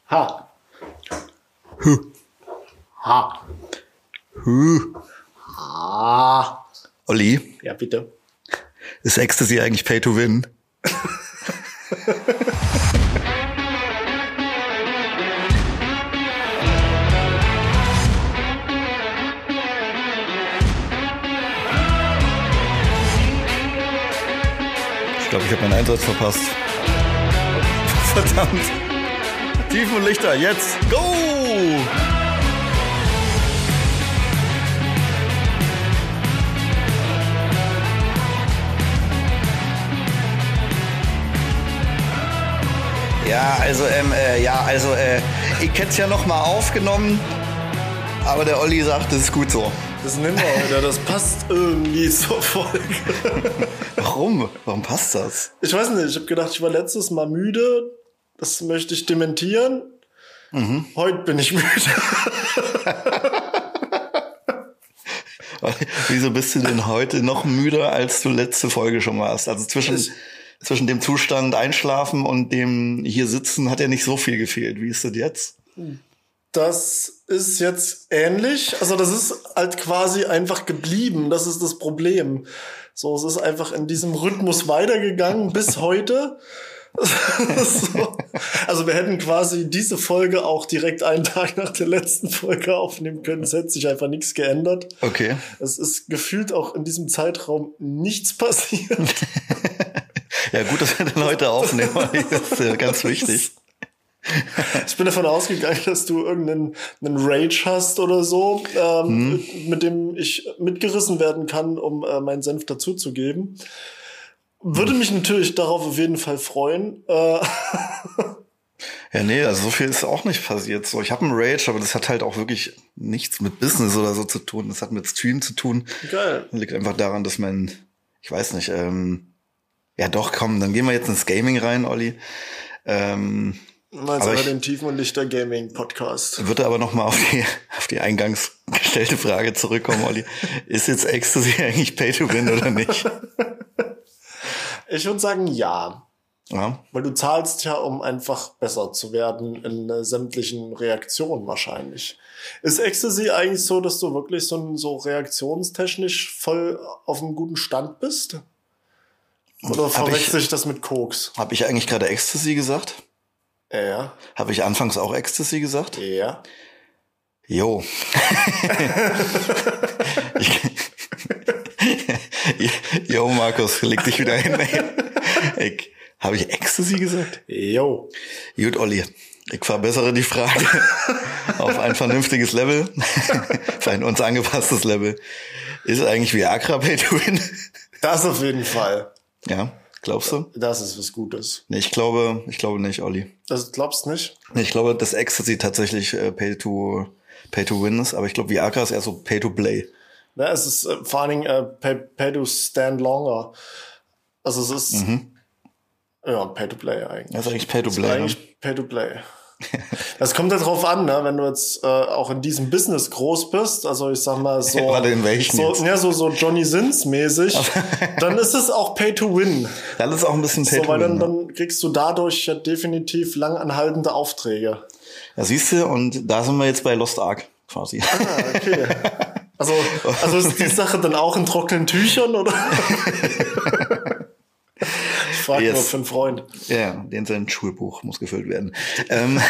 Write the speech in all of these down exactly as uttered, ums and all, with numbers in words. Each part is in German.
Ha. Huh. Ha. Huh. Ha. Olli, Ja, bitte. ist Ecstasy eigentlich Pay to Win? Ich glaube, ich habe meinen Einsatz verpasst. Verdammt. Tiefenlichter, jetzt go! Ja, also, ähm, äh, ja, also, äh, ich hätte es ja noch mal aufgenommen, aber der Olli sagt, das ist gut so. Das nehmen wir heute, das passt irgendwie zur Folge. Warum? Warum passt das? Ich weiß nicht, ich habe gedacht, ich war letztes Mal müde. Das möchte ich dementieren. Mhm. Heute bin ich müde. Wieso bist du denn heute noch müder, als du letzte Folge schon warst? Also zwischen, ich, zwischen dem Zustand Einschlafen und dem hier sitzen hat ja nicht so viel gefehlt. Wie ist das jetzt? Das ist jetzt ähnlich. Also das ist halt quasi einfach geblieben. Das ist das Problem. So, es ist einfach in diesem Rhythmus weitergegangen bis heute. So. Also wir hätten quasi diese Folge auch direkt einen Tag nach der letzten Folge aufnehmen können. Es hätte sich einfach nichts geändert. Okay. Es ist gefühlt auch in diesem Zeitraum nichts passiert. Ja, gut, dass wir dann heute aufnehmen. Das ist ja ganz wichtig. Ich bin davon ausgegangen, dass du irgendeinen einen Rage hast oder so, ähm, hm. mit dem ich mitgerissen werden kann, um äh, meinen Senf dazuzugeben. Würde mich natürlich darauf auf jeden Fall freuen. Äh ja, nee, also so viel ist auch nicht passiert. So, ich habe einen Rage, aber das hat halt auch wirklich nichts mit Business oder so zu tun. Das hat mit Stream zu tun. Geil. Das liegt einfach daran, dass mein, ich weiß nicht, ähm, ja doch, komm, dann gehen wir jetzt ins Gaming rein, Olli. Ähm, Meinst du den Tiefen- und Lichter-Gaming-Podcast? Würde aber noch mal auf die, auf die eingangs gestellte Frage zurückkommen, Olli. Ist jetzt Ecstasy eigentlich Pay to Win oder nicht? Ich würde sagen, ja. Ja. Weil du zahlst ja, um einfach besser zu werden in äh, sämtlichen Reaktionen wahrscheinlich. Ist Ecstasy eigentlich so, dass du wirklich so, so reaktionstechnisch voll auf einem guten Stand bist? Oder verwechsel ich das mit Koks? Habe ich eigentlich gerade Ecstasy gesagt? Ja. Habe ich anfangs auch Ecstasy gesagt? Ja. Jo. ich, Jo, Markus, leg dich wieder hin. Ich, habe ich Ecstasy gesagt? Jo. Gut, Olli, ich verbessere die Frage auf ein vernünftiges Level, auf ein uns angepasstes Level. Ist eigentlich Viagra Pay to Win? Das auf jeden Fall. Ja, glaubst du? Das ist was Gutes. Nee, ich glaube, ich glaube nicht, Olli. Das glaubst du nicht? Nee, ich glaube, dass Ecstasy tatsächlich äh, Pay to Pay to Win ist, aber ich glaube, Viagra ist eher so Pay to Play. Ja, es ist äh, vor allen Dingen äh, pay, pay to stand longer. Also es ist mhm. ja Pay to Play eigentlich. Das ist eigentlich Pay to Play. Das ist eigentlich ne? Pay to Play. Das kommt ja drauf an, ne? Wenn du jetzt äh, auch in diesem Business groß bist, also ich sag mal so, Warte, in welchen so, jetzt? Ja, so so Johnny Sins mäßig, dann ist es auch Pay to Win. Dann ist auch ein bisschen Pay so, to weil Win. Dann, dann kriegst du dadurch ja definitiv langanhaltende Aufträge. Ja, siehst du, und da sind wir jetzt bei Lost Ark quasi. Ah, okay. Also, also ist die Sache dann auch in trockenen Tüchern, oder? Ich frage yes. nur für einen Freund. Ja, den sein Schulbuch muss gefüllt werden. ähm,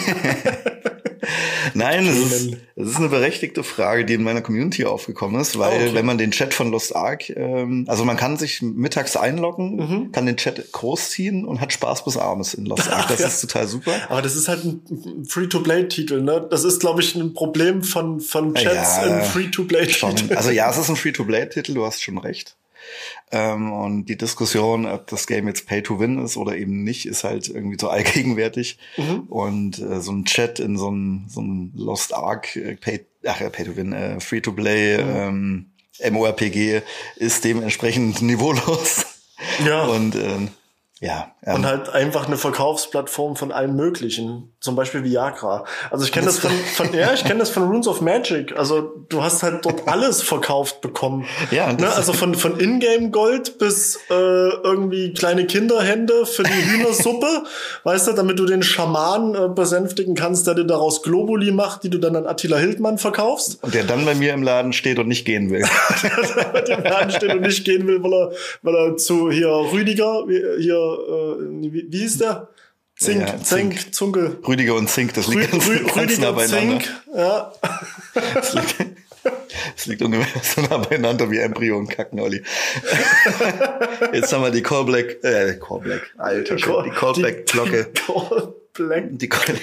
Nein, es ist, es ist eine berechtigte Frage, die in meiner Community aufgekommen ist, weil oh, okay. wenn man den Chat von Lost Ark, ähm, also man kann sich mittags einloggen, mhm. kann den Chat großziehen und hat Spaß bis abends in Lost Ark. Das ja. ist total super. Aber das ist halt ein Free-to-Play-Titel, ne? Das ist, glaube ich, ein Problem von von Chats ja, in Free-to-Play-Titel. Also ja, es ist ein Free-to-Play-Titel, du hast schon recht. Ähm, und die Diskussion, ob das Game jetzt Pay-to-Win ist oder eben nicht, ist halt irgendwie so allgegenwärtig. Mhm. Und äh, so ein Chat in so ein so ein Lost Ark äh, Pay, ach ja, Pay-to-Win, äh, Free-to-Play, mhm. ähm, MMORPG ist dementsprechend niveaulos. Ja. Und äh, Ja. Ähm, Und halt einfach eine Verkaufsplattform von allem Möglichen. Zum Beispiel Viagra. Also ich kenne das von, von ja, ich kenne das von Runes of Magic. Also du hast halt dort alles verkauft bekommen. Ja, ne? Also von, von Ingame-Gold bis äh, irgendwie kleine Kinderhände für die Hühnersuppe. Weißt du, damit du den Schaman äh, besänftigen kannst, der dir daraus Globuli macht, die du dann an Attila Hildmann verkaufst. Und der dann bei mir im Laden steht und nicht gehen will. der mit dem Laden steht und nicht gehen will, weil er, weil er zu hier Rüdiger, hier wie, wie hieß der? Zink, ja, Zink, Zink. Zunkel. Rüdiger und Zink, das liegt Rü ganz, Rü ganz Rüdiger nah beieinander. Zink, ja. Das liegt, das liegt ungefähr so nah beieinander wie Embryo und Kacken, Olli. Jetzt haben wir die Callback, äh, Callback, alter Schwede, die Callback-Glocke. Callback. Die Call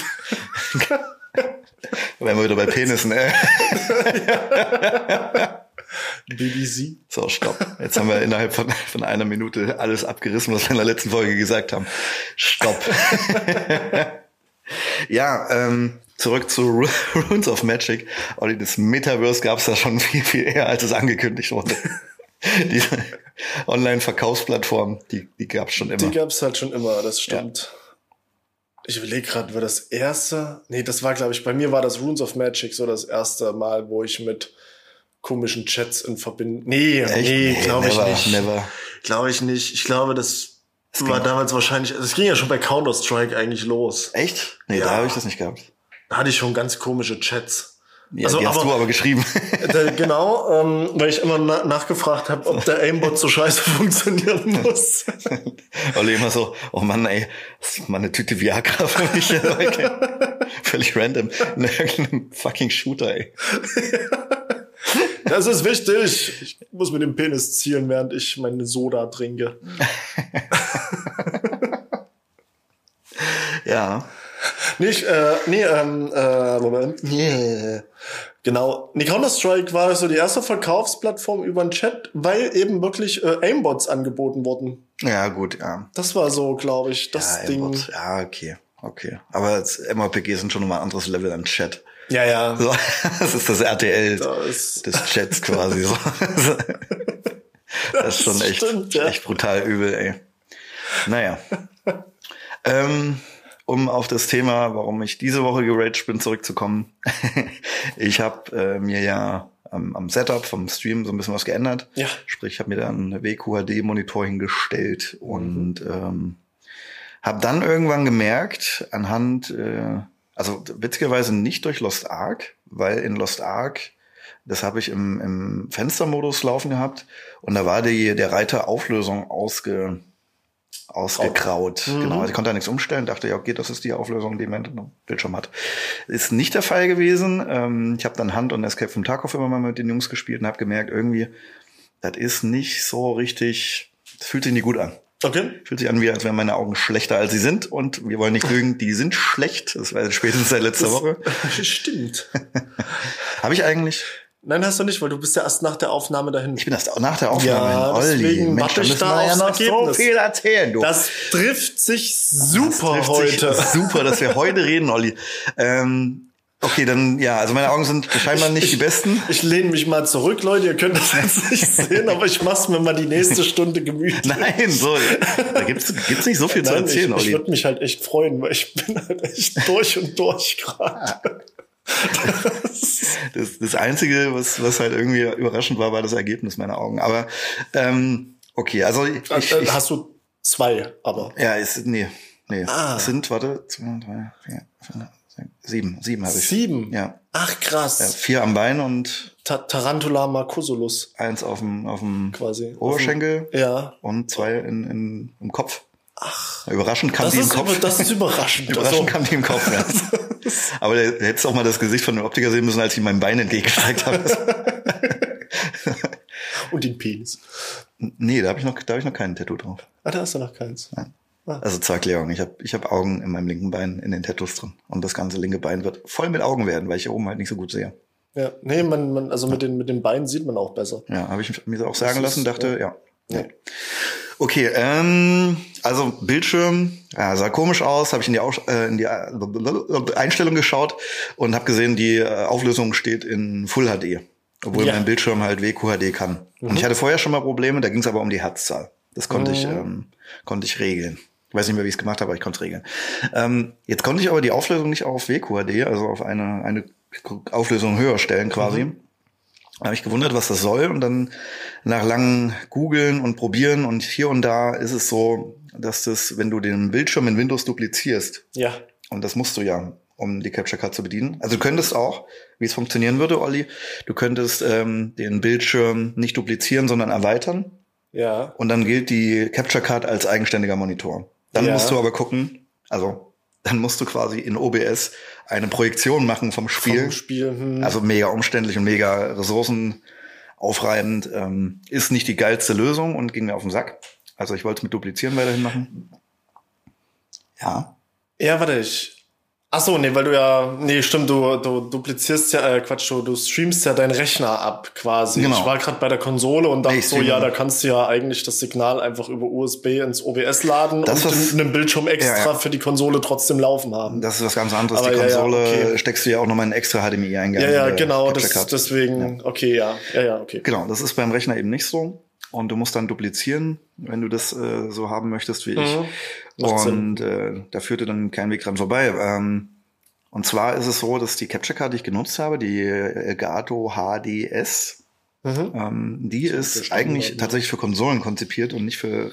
Wären wir wieder bei Penissen, ey. B D C. So, stopp. Jetzt haben wir innerhalb von, von einer Minute alles abgerissen, was wir in der letzten Folge gesagt haben. Stopp. Ja, ähm, zurück zu Runes of Magic. Olli, das Metaverse gab es da schon viel, viel eher, als es angekündigt wurde. Diese Online-Verkaufsplattform, die, die gab es schon immer. Die gab es halt schon immer, das stimmt. Ja. Ich überlege gerade, war das erste? Nee, das war, glaube ich, bei mir war das Runes of Magic so das erste Mal, wo ich mit komischen Chats in Verbindung. Nee, Echt? nee, Nee, glaube ich never, nicht. Never. Glaube ich nicht. Ich glaube, das, das war damals wahrscheinlich, es ging ja schon bei Counter-Strike eigentlich los. Echt? Nee, Ja. da habe ich das nicht gehabt. Da hatte ich schon ganz komische Chats. Ja, Also, die hast aber- du aber geschrieben. Da, genau, ähm, weil ich immer na nachgefragt habe, ob der Aimbot so scheiße funktionieren muss. Olli immer so, oh Mann, ey, das ist mal eine Tüte Viagra für mich. Okay. Völlig random. In irgendeinem fucking Shooter, ey. Das ist wichtig. Ich muss mit dem Penis zielen, während ich meine Soda trinke. Ja. Nicht, äh, nee, ähm, äh, Moment. Nee. Genau. Nee, Counter-Strike war so die erste Verkaufsplattform über den Chat, weil eben wirklich äh, Aimbots angeboten wurden. Ja, gut, ja. Das war so, glaube ich, das ja, Ding. Aimbot. Ja, okay, okay. Aber das M M O P G sind schon nochmal ein anderes Level an Chat. Ja, ja. So, das ist das R T L Da ist- des Chats quasi. So. Das ist schon echt, stimmt, ja. echt brutal übel, ey. Naja. ähm, um auf das Thema, warum ich diese Woche geraged bin, zurückzukommen. Ich habe äh, mir ja am, am Setup vom Stream so ein bisschen was geändert. Ja. Sprich, ich habe mir da einen W Q H D-Monitor hingestellt und ähm, habe dann irgendwann gemerkt, anhand, äh, also witzigerweise nicht durch Lost Ark, weil in Lost Ark, das habe ich im, im Fenstermodus laufen gehabt und da war die der Reiter Auflösung ausge ausgekraut. Mhm. Genau, also ich konnte da nichts umstellen, dachte ja, okay, das ist die Auflösung, die man auf dem Bildschirm hat. Ist nicht der Fall gewesen. Ähm, ich habe dann Hand und Escape from Tarkov immer mal mit den Jungs gespielt und habe gemerkt, irgendwie, das ist nicht so richtig, das fühlt sich nicht gut an. Okay. Fühlt sich an, wie als wären meine Augen schlechter, als sie sind. Und wir wollen nicht lügen, die sind schlecht. Das war spätestens seit letzter Woche. Stimmt. Habe ich eigentlich? Nein, hast du nicht, weil du bist ja erst nach der Aufnahme dahin. Ich bin erst nach der Aufnahme Ja, in Olli. deswegen Mensch, warte da ich müssen da wir ja aufs noch so Ergebnis. viel erzählen, du. Das trifft sich super Das trifft sich heute. Super, dass wir heute reden, Olli. Ähm, okay, dann, ja, also meine Augen sind scheinbar nicht die besten. Ich lehne mich mal zurück, Leute. Ihr könnt das jetzt nicht sehen, aber ich mach's mir mal die nächste Stunde gemütlich. Nein, so, da gibt's, gibt's nicht so viel zu Nein, erzählen, ich, ich Olli. würde mich halt echt freuen, weil ich bin halt echt durch und durch gerade. Das, das Einzige, was, was halt irgendwie überraschend war, war das Ergebnis meiner Augen. Aber, ähm, okay, also ich, ich, Äh, ich Hast du zwei, aber. ja, es, nee, nee, Ah. es sind, warte, zwei, drei, vier, fünf, sechs, sieben, sieben habe ich. Sieben? Ja. Ach, krass. Ja, vier am Bein und Ta Tarantula marcosulus eins auf dem, auf dem quasi. Oberschenkel Ja. und zwei in, in, im Kopf. Ach. Überraschend kam Das die im ist, Kopf. über, das ist überraschend. Überraschend Also, kam die im Kopf, ja. Aber du hättest auch mal das Gesicht von dem Optiker sehen müssen, als ich ihm mein Bein entgegengestreckt habe. und den Penis. Nee, da habe ich noch, da habe ich noch kein Tattoo drauf. Ah, da hast du noch keins. Nein. Also zur Erklärung, ich habe ich hab Augen in meinem linken Bein in den Tattoos drin. Und das ganze linke Bein wird voll mit Augen werden, weil ich hier oben halt nicht so gut sehe. Ja, nee, man, man, also mit den, mit den Beinen sieht man auch besser. Ja, habe ich mir auch sagen Das ist, lassen, dachte, ja. ja. Nee. Okay, ähm, also Bildschirm, ja, sah komisch aus, habe ich in die, Aus äh, in die äh, Einstellung geschaut und habe gesehen, die äh, Auflösung steht in Full H D, obwohl Ja. mein Bildschirm halt W Q H D kann. Mhm. Und ich hatte vorher schon mal Probleme, da ging es aber um die Herzzahl. Das konnte Mhm. ich, ähm, konnte ich regeln. Ich weiß nicht mehr, wie ich es gemacht habe, aber ich konnte es regeln. Ähm, jetzt konnte ich aber die Auflösung nicht auf W Q H D, also auf eine, eine Auflösung höher stellen quasi. Mhm. Da habe ich gewundert, was das soll, und dann nach langem Googeln und Probieren und hier und da ist es so, dass das, wenn du den Bildschirm in Windows duplizierst, Ja. und das musst du ja, um die Capture Card zu bedienen. Also du könntest auch, wie es funktionieren würde, Olli, du könntest ähm, den Bildschirm nicht duplizieren, sondern erweitern, Ja. und dann gilt die Capture Card als eigenständiger Monitor. Dann Ja. musst du aber gucken, also dann musst du quasi in O B S eine Projektion machen vom Spiel. Vom Spiel. Hm. Also mega umständlich und mega ressourcenaufreibend. Ähm, ist nicht die geilste Lösung und ging mir auf den Sack. Also ich wollte es mit Duplizieren weiterhin machen. Ja. Ja, warte, ich. Ach so, nee, weil du ja, nee, stimmt, du, du duplizierst ja, äh, Quatsch, du, du streamst ja deinen Rechner ab quasi. Genau. Ich war gerade bei der Konsole und dachte Nee, ich so, streame- ja, da kannst du ja eigentlich das Signal einfach über U S B ins O B S laden Das, und was- in einem Bildschirm extra Ja, ja. für die Konsole trotzdem laufen haben. Das ist was ganz anderes. Aber die ja, ja, Konsole okay. steckst du ja auch nochmal in einen extra H D M I-Eingang. ja, ja, in der genau, Capture das, Card. deswegen, okay, ja, ja, ja, okay. Genau, das ist beim Rechner eben nicht so. Und du musst dann duplizieren, wenn du das äh, so haben möchtest wie ich. Mhm. Macht Und äh, da führte dann kein Weg dran vorbei. Ähm, und zwar ist es so, dass die Capture Card, die ich genutzt habe, die Elgato H D S, Mhm. ähm, die ist verstanden, eigentlich ja. tatsächlich für Konsolen konzipiert und nicht für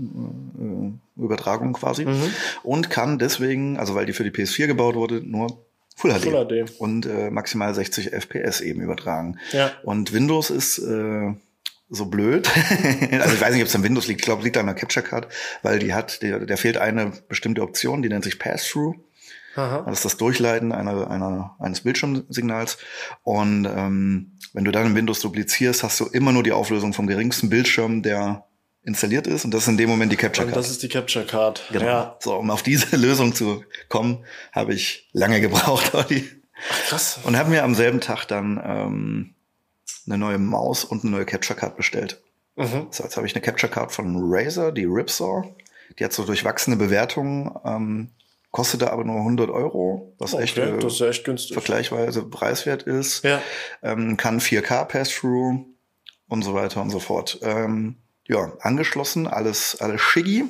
Rechnerübertragung quasi. Mhm. Und kann deswegen, also weil die für die P S vier gebaut wurde, nur Full H D, Full H D. und äh, maximal sechzig F P S eben übertragen. Ja. Und Windows ist äh, so blöd. Also ich weiß nicht, ob es an Windows liegt. Ich glaube, es liegt an der Capture Card, weil die hat, der, der fehlt eine bestimmte Option, die nennt sich Pass-Through. Aha. Das ist das Durchleiten einer, einer, eines Bildschirmsignals. Und ähm, wenn du dann in Windows duplizierst, hast du immer nur die Auflösung vom geringsten Bildschirm, der installiert ist. Und das ist in dem Moment die Capture Und Card. das ist die Capture Card. Genau. Ja. So, um auf diese Lösung zu kommen, habe ich lange gebraucht, Olli. Ach, krass. Und habe mir am selben Tag dann ähm, eine neue Maus und eine neue Capture Card bestellt. Mhm. So, jetzt habe ich eine Capture Card von Razer, die Ripsaw. Die hat so durchwachsene Bewertungen, ähm, kostete aber nur hundert Euro, was Okay, echt äh, das ist ja echt günstig. vergleichsweise preiswert ist. Ja. Ähm, kann vier K Pass-Through und so weiter und so fort. Ähm, ja, angeschlossen, alles, alles schicki.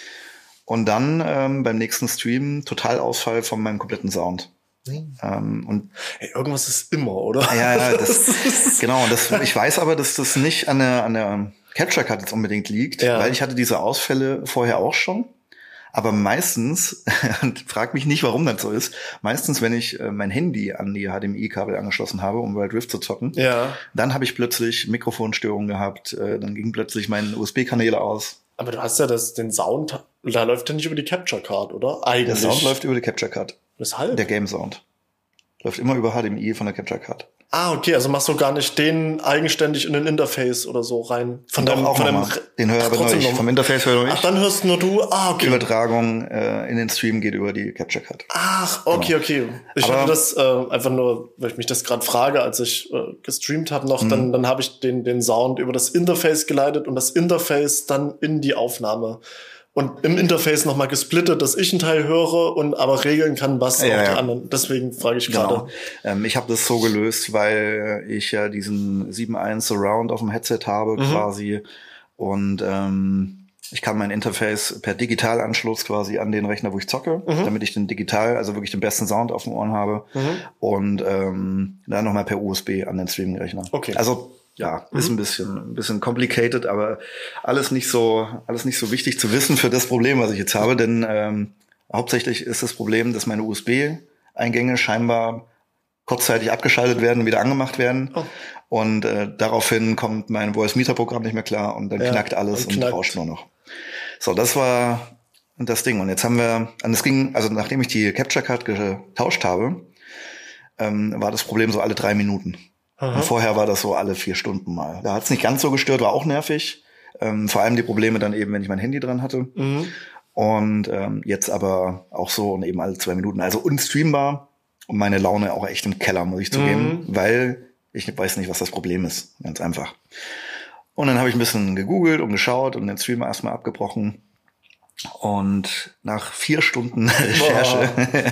Und dann ähm, beim nächsten Stream Totalausfall von meinem kompletten Sound. Ähm, und Hey, irgendwas ist immer, oder? ja, ja, das, genau. Das, ich weiß aber, dass das nicht an der, an der Capture Card jetzt unbedingt liegt, Ja. weil ich hatte diese Ausfälle vorher auch schon. Aber meistens, und frag mich nicht, warum das so ist, meistens, wenn ich äh, mein Handy an die H D M I-Kabel angeschlossen habe, um Wild Rift zu zocken, Ja. dann habe ich plötzlich Mikrofonstörungen gehabt, äh, dann gingen plötzlich meine U S B-Kanäle aus. Aber du hast ja das, den Sound, da läuft ja nicht über die Capture Card, oder? Der Eigentlich. Sound läuft über die Capture Card. Weshalb? Der Game Sound. Läuft immer über H D M I von der Capture Card. Ah, okay, also machst du gar nicht den eigenständig in den Interface oder so rein. Von Doch, deinem, auch von noch deinem mal. Den höre Ach, aber nur trotzdem ich. noch mal. Vom Interface höre nur ich. Ach, dann hörst nur du. Ah, okay. Übertragung äh, in den Stream geht über die Capture Card. Ach, okay, okay. Ich Aber- hatte das äh, einfach nur, weil ich mich das gerade frage, als ich äh, gestreamt habe noch, Mhm. dann, dann habe ich den, den Sound über das Interface geleitet und das Interface dann in die Aufnahme. Und im Interface nochmal gesplittet, dass ich einen Teil höre und aber regeln kann, was Ja, auch die ja. anderen. Deswegen frage ich gerade. Genau. Ähm, ich habe das so gelöst, weil ich ja diesen sieben Komma eins Surround auf dem Headset habe Mhm. quasi. Und ähm, ich kann mein Interface per Digitalanschluss quasi an den Rechner, wo ich zocke, Mhm. damit ich den digital, also wirklich den besten Sound auf den Ohren habe. Mhm. Und ähm, dann nochmal per U S B an den Streaming-Rechner. Okay. Also ja, ist Mhm. ein bisschen, ein bisschen complicated, aber alles nicht so, alles nicht so wichtig zu wissen für das Problem, was ich jetzt habe, denn ähm, hauptsächlich ist das Problem, dass meine U S B-Eingänge scheinbar kurzzeitig abgeschaltet werden, wieder angemacht werden. Oh. Und äh, daraufhin kommt mein Voice-Meter-Programm nicht mehr klar und dann Ja, knackt alles und und, knackt. rauscht nur noch. So, das war das Ding. Und jetzt haben wir, und es ging, also nachdem ich die Capture Card getauscht habe, ähm, war das Problem so alle drei Minuten. Aha. Und vorher war das so alle vier Stunden mal. Da hat es nicht ganz so gestört, war auch nervig. Ähm, vor allem die Probleme dann eben, wenn ich mein Handy dran hatte. Mhm. Und ähm, jetzt aber auch so und eben alle zwei Minuten. Also unstreambar und meine Laune auch echt im Keller, muss ich zugeben. Mhm. Weil ich weiß nicht, was das Problem ist. Ganz einfach. Und dann habe ich ein bisschen gegoogelt und geschaut und den Stream erstmal abgebrochen. Und nach vier Stunden Recherche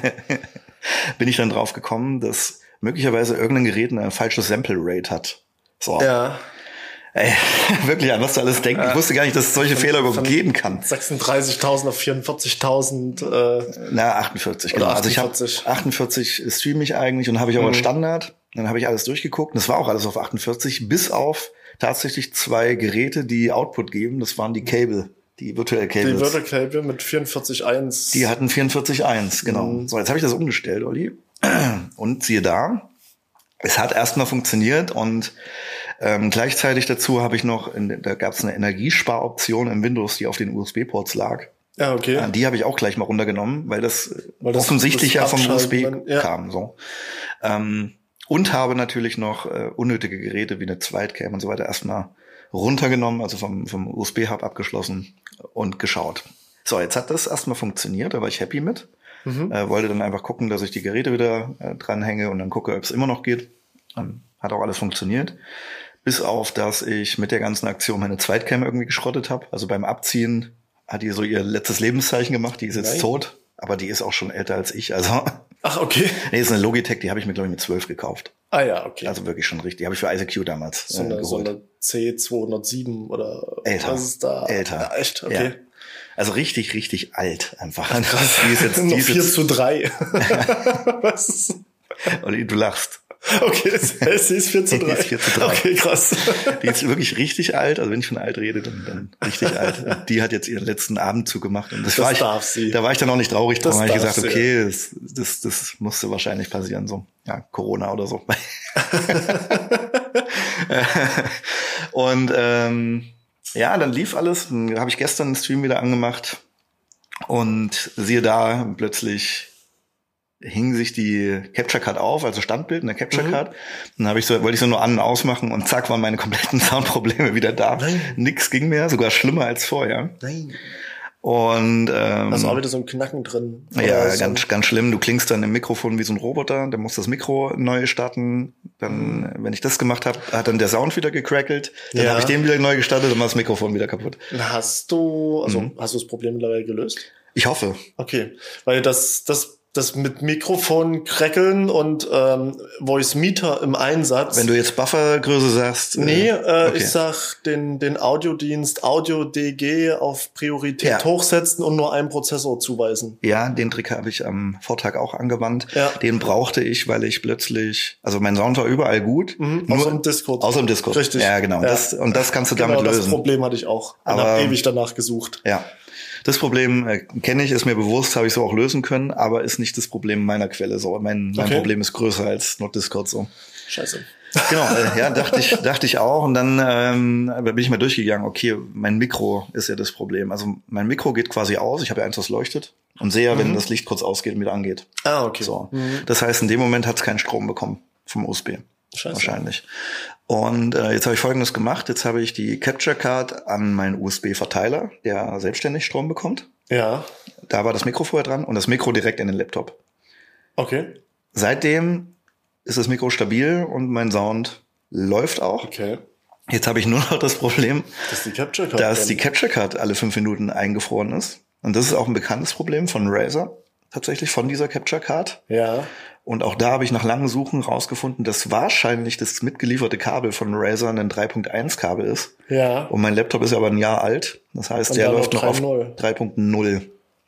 bin ich dann drauf gekommen, dass möglicherweise irgendein Gerät eine falsche Sample Rate hat. So. Ja. Ey, wirklich, an was du alles denkst. Ich wusste gar nicht, dass es solche Fehler überhaupt geben kann. sechsunddreißigtausend auf vierundvierzigtausend. Äh, Na, achtundvierzig, genau. achtundvierzig. Also ich habe achtundvierzig streame ich eigentlich und habe ich auch als Mhm. Standard. Dann habe ich alles durchgeguckt. Und das war auch alles auf achtundvierzig, bis auf tatsächlich zwei Geräte, die Output geben. Das waren die Cable, die Virtual Cables. die Virtual Cable mit vierundvierzig Komma eins. Die hatten vierundvierzig Komma eins, genau. Mhm. So, jetzt habe ich das umgestellt, Olli. Und siehe da, es hat erstmal funktioniert und ähm, gleichzeitig dazu habe ich noch, in, da gab es eine Energiesparoption im Windows, die auf den U S B-Ports lag. Ja, okay. Äh, Die habe ich auch gleich mal runtergenommen, weil das, Weil das- offensichtlich das ja vom U S B Abschalten dann- ja. kam. So. Ähm, und habe natürlich noch äh, unnötige Geräte wie eine Zweitcam und so weiter erstmal runtergenommen, also vom, vom U S B-Hub abgeschlossen und geschaut. So, jetzt hat das erstmal funktioniert, da war ich happy mit. Mhm. Äh, wollte dann einfach gucken, dass ich die Geräte wieder äh, dranhänge und dann gucke, ob es immer noch geht. Ähm, hat auch alles funktioniert. Bis auf, dass ich mit der ganzen Aktion meine Zweitcam irgendwie geschrottet habe. Also beim Abziehen hat die so ihr letztes Lebenszeichen gemacht. Die ist jetzt Nein. tot, aber die ist auch schon älter als ich. Also Ach, okay. nee, ist eine Logitech, die habe ich mir, glaube ich, mit zwölf gekauft. Ah ja, okay. Also wirklich schon richtig. Die habe ich für I C Q damals so, äh, eine, so geholt. eine C zweihundertsieben oder Älter. was ist da? Älter. Ja, echt? Okay. Ja. Also richtig, richtig alt einfach. Die ist jetzt, die Noch ist vier jetzt, zu drei. Was ist? Olli, du lachst. Okay, das heißt, sie ist vier zu Die drei. ist vier zu drei. Okay, krass. Die ist wirklich richtig alt. Also wenn ich von alt rede, dann, dann richtig alt. Und die hat jetzt ihren letzten Abend zugemacht. Und das, Das war ich, darf sie. Da war ich dann auch nicht traurig Das drum. Da habe ich darf gesagt, sie, okay, das, das, das musste wahrscheinlich passieren. So, ja, Corona oder so. Und ähm, ja, dann lief alles. Dann habe ich gestern den Stream wieder angemacht. Und siehe da, plötzlich hing sich die Capture Card auf, also Standbild in der Capture Card. Mhm. Dann habe ich so, wollte ich so nur an- und ausmachen und zack waren meine kompletten Soundprobleme wieder da. Nein. Nix ging mehr, sogar schlimmer als vorher. Nein. Und ähm, Also auch wieder so ein Knacken drin. ja, Oder so. ganz ganz schlimm. Du klingst dann im Mikrofon wie so ein Roboter. Dann muss das Mikro neu starten. Dann, wenn ich das gemacht habe, hat dann der Sound wieder gecrackelt. Dann Ja. habe ich den wieder neu gestartet und war das Mikrofon wieder kaputt. Hast du, also Mhm. hast du das Problem mittlerweile gelöst? Ich hoffe. Okay, weil das, das, das mit Mikrofon crackeln und ähm, Voice Meter im Einsatz. Wenn du jetzt Buffergröße sagst. Nee, äh, okay. ich sag den, den Audiodienst Audio D G auf Priorität Ja. hochsetzen und nur einen Prozessor zuweisen. Ja, den Trick habe ich am Vortag auch angewandt. Ja. Den brauchte ich, weil ich plötzlich, also mein Sound war überall gut. Mhm, nur außer im Discord. Außer im Discord. Richtig. Ja, genau. Ja. Das, und das kannst du Genau, damit das lösen. Problem hatte ich auch. Und Aber- habe ewig danach gesucht. Ja. Das Problem äh, kenne ich, ist mir bewusst, habe ich so auch lösen können, aber ist nicht das Problem meiner Quelle so. Mein, mein Okay. Problem ist größer als nur Discord so. Scheiße. Genau, äh, ja, dachte ich, dachte ich auch. Und dann ähm, bin ich mal durchgegangen, okay, mein Mikro ist ja das Problem. Also mein Mikro geht quasi aus, ich habe ja eins, das leuchtet und sehe ja, wenn das Licht kurz ausgeht und wieder angeht. Ah, okay. So. Mhm. Das heißt, in dem Moment hat es keinen Strom bekommen vom U S B. Scheiße. Wahrscheinlich. Und äh, jetzt habe ich Folgendes gemacht. Jetzt habe ich die Capture Card an meinen U S B-Verteiler, der selbstständig Strom bekommt. Ja, Da war das Mikro vorher dran und das Mikro direkt in den Laptop. okay. Seitdem ist das Mikro stabil und mein Sound läuft auch. Okay. Jetzt habe ich nur noch das Problem, Das ist die Capture Card. dass dann. die Capture Card alle fünf Minuten eingefroren ist. Und das ist auch ein bekanntes Problem von Razer, tatsächlich von dieser Capture Card. Ja. Und auch da habe ich nach langem Suchen rausgefunden, dass wahrscheinlich das mitgelieferte Kabel von Razer ein drei Punkt eins Kabel ist. Ja. Und mein Laptop ist aber ein Jahr alt. Das heißt, Und der da läuft noch noch auf drei Punkt null. drei Punkt null.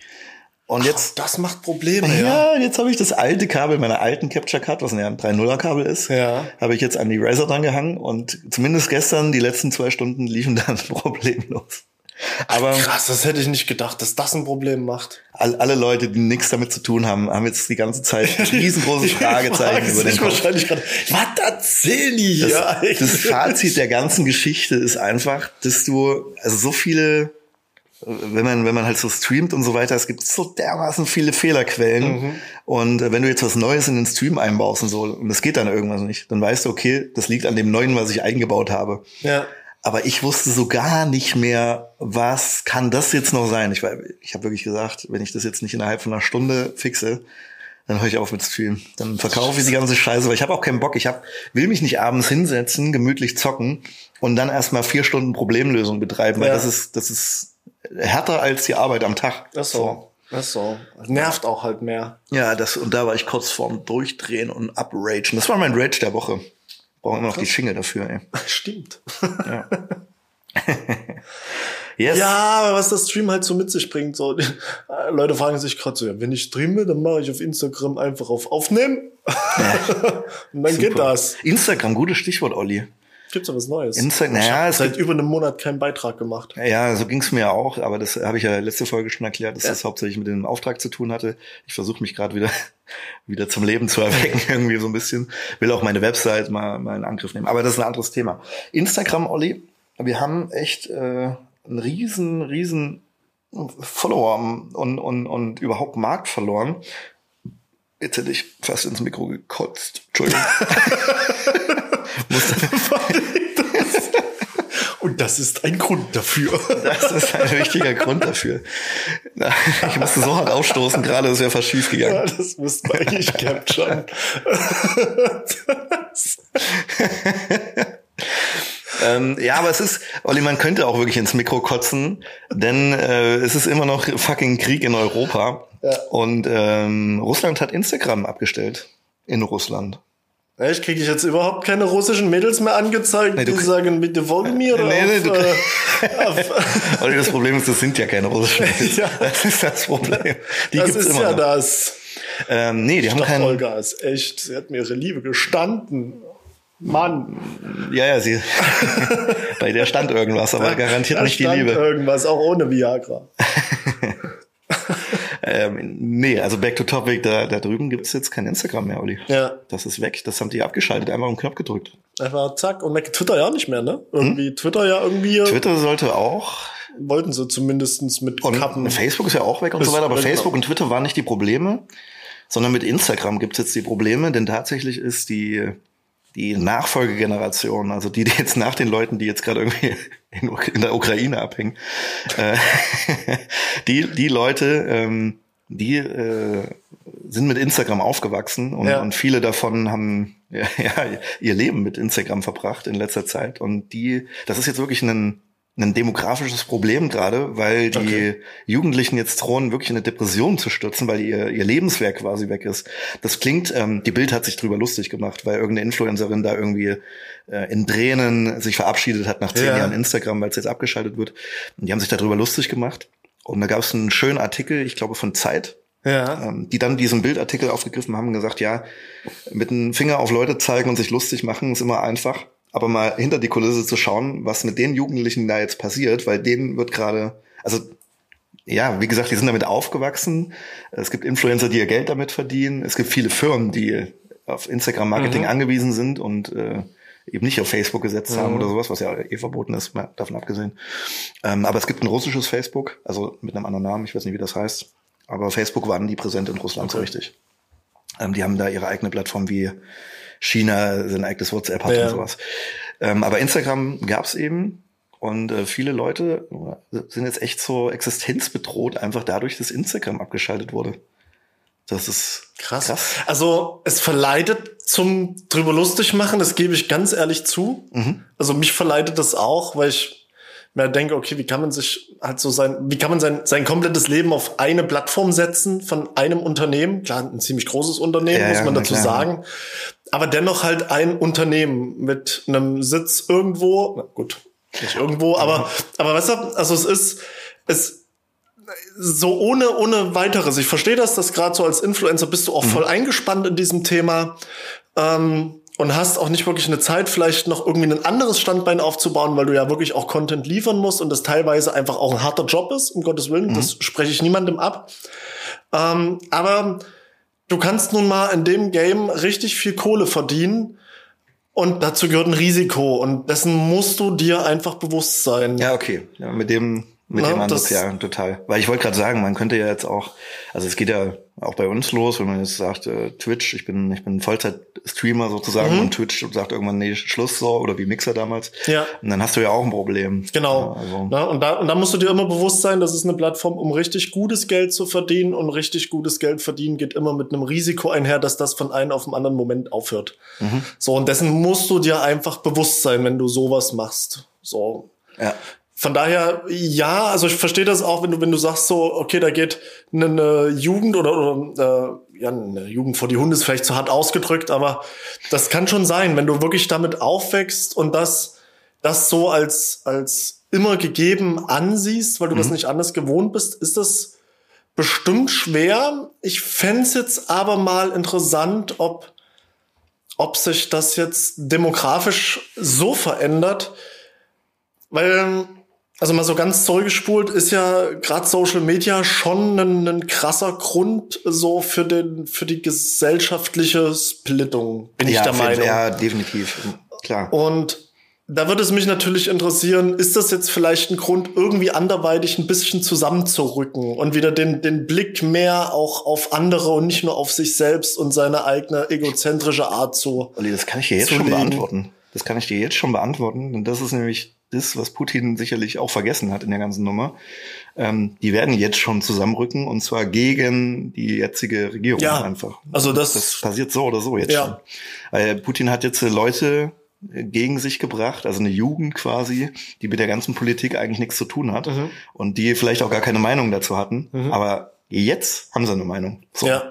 Und jetzt, Das macht Probleme, ja. ja, jetzt habe ich das alte Kabel meiner alten Capture Card, was ja ein drei Punkt nuller Kabel ist, Ja. habe ich jetzt an die Razer dran gehangen. Und zumindest gestern, die letzten zwei Stunden, liefen dann problemlos. Aber Krass, das hätte ich nicht gedacht, dass das ein Problem macht. all, alle Leute, die nichts damit zu tun haben, haben jetzt die ganze Zeit riesengroße Fragezeichen über den sich Kopf. wahrscheinlich gerade, was erzählen die hier Das, eigentlich? das Fazit der ganzen Geschichte ist einfach, dass du, also so viele, wenn man, wenn man halt so streamt und so weiter, es gibt so dermaßen viele Fehlerquellen. Mhm. Und wenn du jetzt was Neues in den Stream einbaust und so, und das geht dann irgendwas nicht, dann weißt du, okay, das liegt an dem Neuen, was ich eingebaut habe. Ja. Aber ich wusste so gar nicht mehr, was kann das jetzt noch sein. Ich, war- ich habe wirklich gesagt, wenn ich das jetzt nicht innerhalb von einer Stunde fixe, dann höre ich auf mit Stream. Dann verkaufe ich die ganze Scheiße, weil ich habe auch keinen Bock. Ich hab, will mich nicht abends hinsetzen, gemütlich zocken und dann erstmal vier Stunden Problemlösung betreiben, weil Ja. das ist, das ist härter als die Arbeit am Tag. Das so. Das so. Nervt auch halt mehr. Ja, das, und da war ich kurz vorm Durchdrehen und Upragen. Das war mein Rage der Woche. Brauchen immer noch die Schinge dafür, ey. Stimmt. Ja. Yes. Ja, aber was das Stream halt so mit sich bringt, so, die, Leute fragen sich gerade so, ja, wenn ich streame, dann mache ich auf Instagram einfach auf Aufnehmen. Ja. Und dann Super. Geht das. Instagram, gutes Stichwort, Olli. Gibt's da was Neues? Insta- naja, ich habe es seit gibt, über einem Monat keinen Beitrag gemacht. Ja, so ging's mir auch, aber das habe ich ja letzte Folge schon erklärt, dass ja. das hauptsächlich mit dem Auftrag zu tun hatte. Ich versuche mich gerade wieder wieder zum Leben zu erwecken, irgendwie so ein bisschen. Will auch meine Website mal, mal in Angriff nehmen. Aber das ist ein anderes Thema. Instagram, Olli, wir haben echt äh, einen riesen, riesen Follower und, und, und überhaupt Markt verloren. Jetzt hätte ich fast ins Mikro gekotzt. Entschuldigung. Und das ist ein Grund dafür. Das ist ein wichtiger Grund dafür. Ich musste so hart aufstoßen, gerade ist ja fast schief gegangen. Ja, das müssten wir eigentlich capturen. ähm, ja, aber es ist, Olli, man könnte auch wirklich ins Mikro kotzen, denn äh, es ist immer noch fucking Krieg in Europa. Ja. Und ähm, Russland hat Instagram abgestellt. In Russland. Echt? Kriege ich jetzt überhaupt keine russischen Mädels mehr angezeigt, nee, die sagen, bitte folge mir? Oder nee, nee, auf, äh, auf Olli, das Problem ist, das sind ja keine russischen Mädels. Ja. Das ist das Problem. Die das gibt's ist immer ja noch. das. Ähm, nee, die ich haben dachte, keinen... Olga ist echt, sie hat mir ihre Liebe gestanden. Mann. Ja, ja, sie... Bei der stand irgendwas, aber garantiert da nicht die stand Liebe. Irgendwas, auch ohne Viagra. ähm, nee, also back to topic, da, da drüben gibt's jetzt kein Instagram mehr, Olli. Ja. Das ist weg, das haben die abgeschaltet, einfach einen Knopf gedrückt. Einfach zack, und Twitter ja nicht mehr, ne? Irgendwie hm? Twitter ja irgendwie... Twitter sollte auch... Wollten sie zumindestens mit und Kappen... Facebook ist ja auch weg und so weiter, aber Facebook und Twitter waren nicht die Probleme, sondern mit Instagram gibt's jetzt die Probleme, denn tatsächlich ist die... die Nachfolgegeneration, also die, die jetzt nach den Leuten, die jetzt gerade irgendwie in, in der Ukraine abhängen, äh, die die Leute, ähm, die äh, sind mit Instagram aufgewachsen und, ja. und viele davon haben ja, ja ihr Leben mit Instagram verbracht in letzter Zeit und die, das ist jetzt wirklich ein ein demografisches Problem gerade, weil die okay. Jugendlichen jetzt drohen, wirklich in eine Depression zu stürzen, weil ihr ihr Lebenswerk quasi weg ist. Das klingt, ähm, die Bild hat sich drüber lustig gemacht, weil irgendeine Influencerin da irgendwie äh, in Tränen sich verabschiedet hat nach zehn ja. Jahren Instagram, weil es jetzt abgeschaltet wird. Und die haben sich darüber lustig gemacht. Und da gab es einen schönen Artikel, ich glaube von Zeit, ja. ähm, die dann diesen Bildartikel aufgegriffen haben und gesagt, ja, mit dem Finger auf Leute zeigen und sich lustig machen ist immer einfach. Aber mal hinter die Kulisse zu schauen, was mit den Jugendlichen da jetzt passiert, weil denen wird gerade, also ja, wie gesagt, die sind damit aufgewachsen. Es gibt Influencer, die ihr Geld damit verdienen. Es gibt viele Firmen, die auf Instagram-Marketing mhm. angewiesen sind und äh, eben nicht auf Facebook gesetzt mhm. haben oder sowas, was ja eh verboten ist, mal davon abgesehen. Ähm, aber es gibt ein russisches Facebook, also mit einem anderen Namen, ich weiß nicht, wie das heißt. Aber Facebook waren die präsent in Russland okay. so richtig. Ähm, die haben da ihre eigene Plattform wie China sein eigenes WhatsApp hat ja. und sowas. Ähm, aber Instagram gab's eben und äh, viele Leute sind jetzt echt so existenzbedroht, einfach dadurch, dass Instagram abgeschaltet wurde. Das ist krass. krass. Also es verleitet zum drüber lustig machen, das gebe ich ganz ehrlich zu. Mhm. Also mich verleitet das auch, weil ich mir denke, okay, wie kann man sich halt so sein, wie kann man sein sein komplettes Leben auf eine Plattform setzen von einem Unternehmen? Klar, ein ziemlich großes Unternehmen, ja, muss man ja, dazu klar. sagen. Aber dennoch halt ein Unternehmen mit einem Sitz irgendwo, na gut, nicht irgendwo, aber, aber weißt du, also es ist, es, so ohne, ohne weiteres. Ich verstehe das, dass gerade so als Influencer bist du auch mhm. voll eingespannt in diesem Thema, ähm, und hast auch nicht wirklich eine Zeit, vielleicht noch irgendwie ein anderes Standbein aufzubauen, weil du ja wirklich auch Content liefern musst und das teilweise einfach auch ein harter Job ist, um Gottes Willen, mhm. das spreche ich niemandem ab. Ähm, aber du kannst nun mal in dem Game richtig viel Kohle verdienen und dazu gehört ein Risiko und dessen musst du dir einfach bewusst sein. Ja, okay. Ja, mit dem, mit Na, dem Ansatz, ja, total. Weil ich wollte gerade sagen, man könnte ja jetzt auch, also es geht ja auch bei uns los, wenn man jetzt sagt, äh, Twitch, ich bin ich bin Vollzeit-Streamer sozusagen mhm. und Twitch sagt irgendwann, nee, Schluss so, oder wie Mixer damals. Ja. Und dann hast du ja auch ein Problem. Genau. Ja, also. Na, und da und da musst du dir immer bewusst sein, das ist eine Plattform, um richtig gutes Geld zu verdienen und richtig gutes Geld verdienen geht immer mit einem Risiko einher, dass das von einem auf den anderen Moment aufhört. Mhm. So, und dessen musst du dir einfach bewusst sein, wenn du sowas machst. So. Ja. Von daher, ja, also ich verstehe das auch, wenn du, wenn du sagst so, okay, da geht eine Jugend oder, oder äh, ja, eine Jugend vor die Hunde ist vielleicht zu hart ausgedrückt, aber das kann schon sein, wenn du wirklich damit aufwächst und das, das so als, als immer gegeben ansiehst, weil du mhm. das nicht anders gewohnt bist, ist das bestimmt schwer. Ich fänd's jetzt aber mal interessant, ob, ob sich das jetzt demografisch so verändert, weil, also mal so ganz zurückgespult, ist ja gerade Social Media schon ein, ein krasser Grund so für den für die gesellschaftliche Splittung, bin ja, ich der Meinung. Ja, definitiv, klar. Und da würde es mich natürlich interessieren, ist das jetzt vielleicht ein Grund, irgendwie anderweitig ein bisschen zusammenzurücken und wieder den den Blick mehr auch auf andere und nicht nur auf sich selbst und seine eigene egozentrische Art zu Olli, das kann ich dir jetzt schon legen. beantworten. Das kann ich dir jetzt schon beantworten. Und das ist nämlich das, was Putin sicherlich auch vergessen hat in der ganzen Nummer. Ähm, die werden jetzt schon zusammenrücken und zwar gegen die jetzige Regierung ja, einfach. Also das, das passiert so oder so jetzt ja. schon. Weil Putin hat jetzt Leute gegen sich gebracht, also eine Jugend quasi, die mit der ganzen Politik eigentlich nichts zu tun hat mhm. und die vielleicht auch gar keine Meinung dazu hatten. Mhm. Aber jetzt haben sie eine Meinung. So. Ja.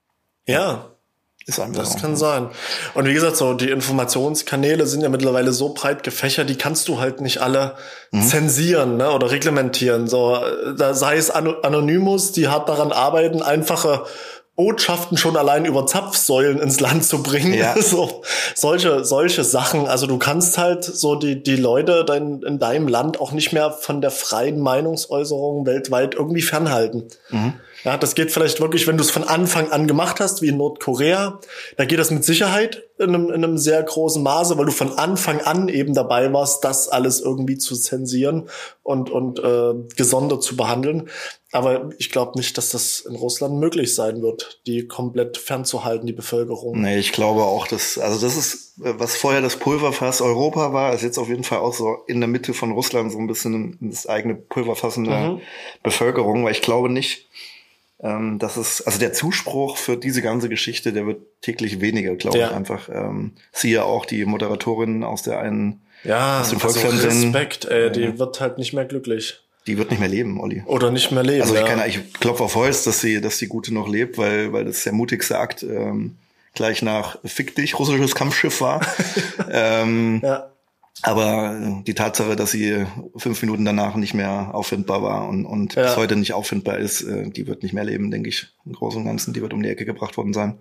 Ja. Ist einfach das so. kann sein. Und wie gesagt, so die Informationskanäle sind ja mittlerweile so breit gefächert, die kannst du halt nicht alle mhm. zensieren, ne, oder reglementieren. So, da sei es Anonymous, die hart daran arbeiten, einfache Botschaften schon allein über Zapfsäulen ins Land zu bringen. Ja. So, solche, solche Sachen. Also du kannst halt so die, die Leute dein, in deinem Land auch nicht mehr von der freien Meinungsäußerung weltweit irgendwie fernhalten. Mhm. Ja, das geht vielleicht wirklich, wenn du es von Anfang an gemacht hast, wie in Nordkorea. Da geht das mit Sicherheit in einem, in einem sehr großen Maße, weil du von Anfang an eben dabei warst, das alles irgendwie zu zensieren und, und äh, gesondert zu behandeln. Aber ich glaube nicht, dass das in Russland möglich sein wird, die komplett fernzuhalten, die Bevölkerung. Nee, ich glaube auch, dass, also das ist, was vorher das Pulverfass Europa war, ist jetzt auf jeden Fall auch so in der Mitte von Russland so ein bisschen das eigene Pulverfass in der mhm. Bevölkerung, weil ich glaube nicht, ähm, dass es, also der Zuspruch für diese ganze Geschichte, der wird täglich weniger, glaube ja. ich einfach. Ähm, siehe auch die Moderatorin aus der einen, ja, aus dem also Volksfernsehen. Respekt, ey, die äh, wird halt nicht mehr glücklich. Die wird nicht mehr leben, Olli. Oder nicht mehr leben. Also ich ja. kann, ich klopfe auf Holz, dass sie, dass die Gute noch lebt, weil, weil das der mutigste Akt ähm, gleich nach Fick dich, russisches Kampfschiff war. ähm, ja. Aber die Tatsache, dass sie fünf Minuten danach nicht mehr auffindbar war und, und ja. bis heute nicht auffindbar ist, äh, die wird nicht mehr leben, denke ich, im Großen und Ganzen. Die wird um die Ecke gebracht worden sein.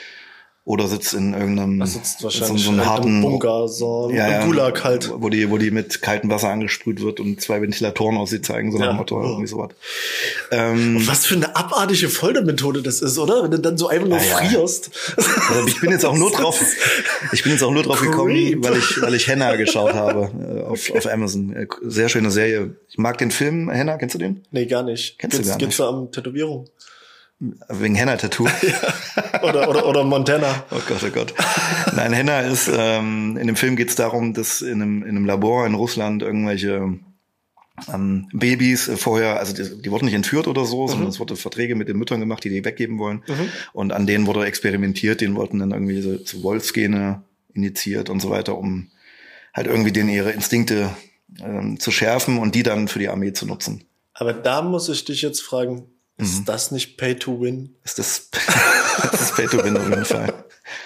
Oder sitzt in irgendeinem das sitzt wahrscheinlich so, so einem harten Bunker, so ja, ja, Gulag halt. Wo die, wo die mit kaltem Wasser angesprüht wird und zwei Ventilatoren aus sie zeigen, so nach dem Motto, irgendwie sowas. Ähm, und was für eine abartige Foltermethode das ist, oder? Wenn du dann so einfach nur ja, frierst. Also ich bin jetzt auch nur drauf, ich bin jetzt auch nur drauf gekommen, weil ich, weil ich Henna geschaut habe, äh, auf, auf Amazon. Sehr schöne Serie. Ich mag den Film, Henna, kennst du den? Nee, gar nicht. Kennst geht's, du gar nicht? Geht's da um Tätowierung? Wegen Henna-Tattoo. ja. oder, oder, oder Montana. Oh Gott, oh Gott. Nein, Henna ist, ähm, in dem Film geht es darum, dass in einem, in einem Labor in Russland irgendwelche ähm, Babys äh, vorher, also die, die wurden nicht entführt oder so, mhm. sondern es wurden Verträge mit den Müttern gemacht, die die weggeben wollen. Mhm. Und an denen wurde experimentiert, denen wollten dann irgendwie so, so Wolfsgene injiziert und so weiter, um halt irgendwie denen ihre Instinkte ähm, zu schärfen und die dann für die Armee zu nutzen. Aber da muss ich dich jetzt fragen, ist mhm. das nicht Pay to Win? Ist das, das ist Pay to Win auf jeden Fall.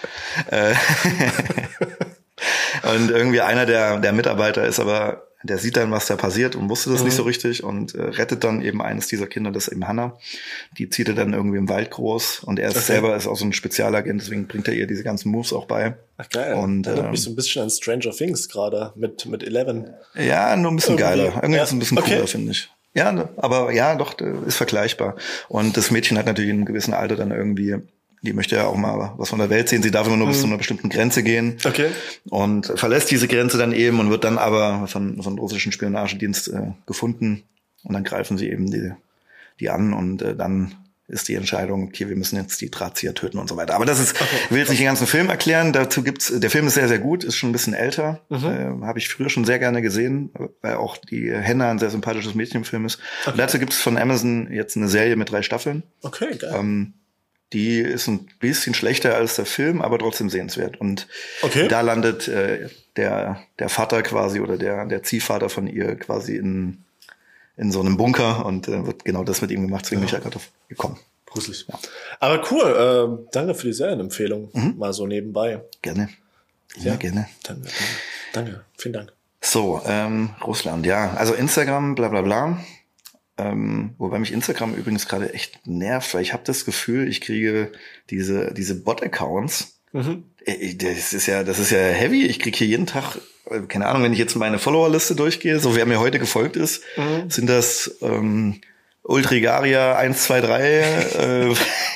Und irgendwie einer der, der Mitarbeiter ist aber, der sieht dann, was da passiert und wusste das mhm. nicht so richtig und äh, rettet dann eben eines dieser Kinder, das ist eben Hannah. Die zieht er dann irgendwie im Wald groß und er ist okay. selber ist auch so ein Spezialagent, deswegen bringt er ihr diese ganzen Moves auch bei. Ach geil. Und erinnert ähm, mich so ein bisschen an Stranger Things gerade mit mit Eleven. Ja, nur ein bisschen irgendwie. geiler. Irgendwie ja. ist es ein bisschen okay. cooler, finde ich. Ja, aber ja, doch, ist vergleichbar. Und das Mädchen hat natürlich in einem gewissen Alter dann irgendwie, die möchte ja auch mal was von der Welt sehen. Sie darf immer nur mhm. bis zu einer bestimmten Grenze gehen. Okay. Und verlässt diese Grenze dann eben und wird dann aber von, von russischen Spionagedienst äh, gefunden. Und dann greifen sie eben die, die an und äh, dann ist die Entscheidung, okay, wir müssen jetzt die Drahtzieher töten und so weiter. Aber das ist, okay. ich will jetzt nicht den ganzen Film erklären. Dazu gibt's, der Film ist sehr, sehr gut, ist schon ein bisschen älter. Mhm. Äh, habe ich früher schon sehr gerne gesehen, weil auch die Henna ein sehr sympathisches Mädchen im Film ist. Okay. Und dazu gibt's von Amazon jetzt eine Serie mit drei Staffeln. Okay, geil. Ähm, die ist ein bisschen schlechter als der Film, aber trotzdem sehenswert. Und okay. da landet äh, der, der Vater quasi oder der, der Ziehvater von ihr quasi in, in so einem Bunker und äh, wird genau das mit ihm gemacht, deswegen bin ich ja gerade gekommen. Gruselig. Ja. Aber cool, äh, danke für die Serienempfehlung. Mhm. Mal so nebenbei. Gerne. Ja, ja gerne. Dann, danke, vielen Dank. So, ähm, Russland, ja. Also Instagram, bla bla bla. Ähm, wobei mich Instagram übrigens gerade echt nervt, weil ich habe das Gefühl, ich kriege diese diese Bot-Accounts. Mhm. Das ist ja, das ist ja heavy. Ich kriege hier jeden Tag, keine Ahnung, wenn ich jetzt meine Followerliste durchgehe, so wer mir heute gefolgt ist, mhm. sind das ähm, Ultrigaria eins, zwei, drei, äh,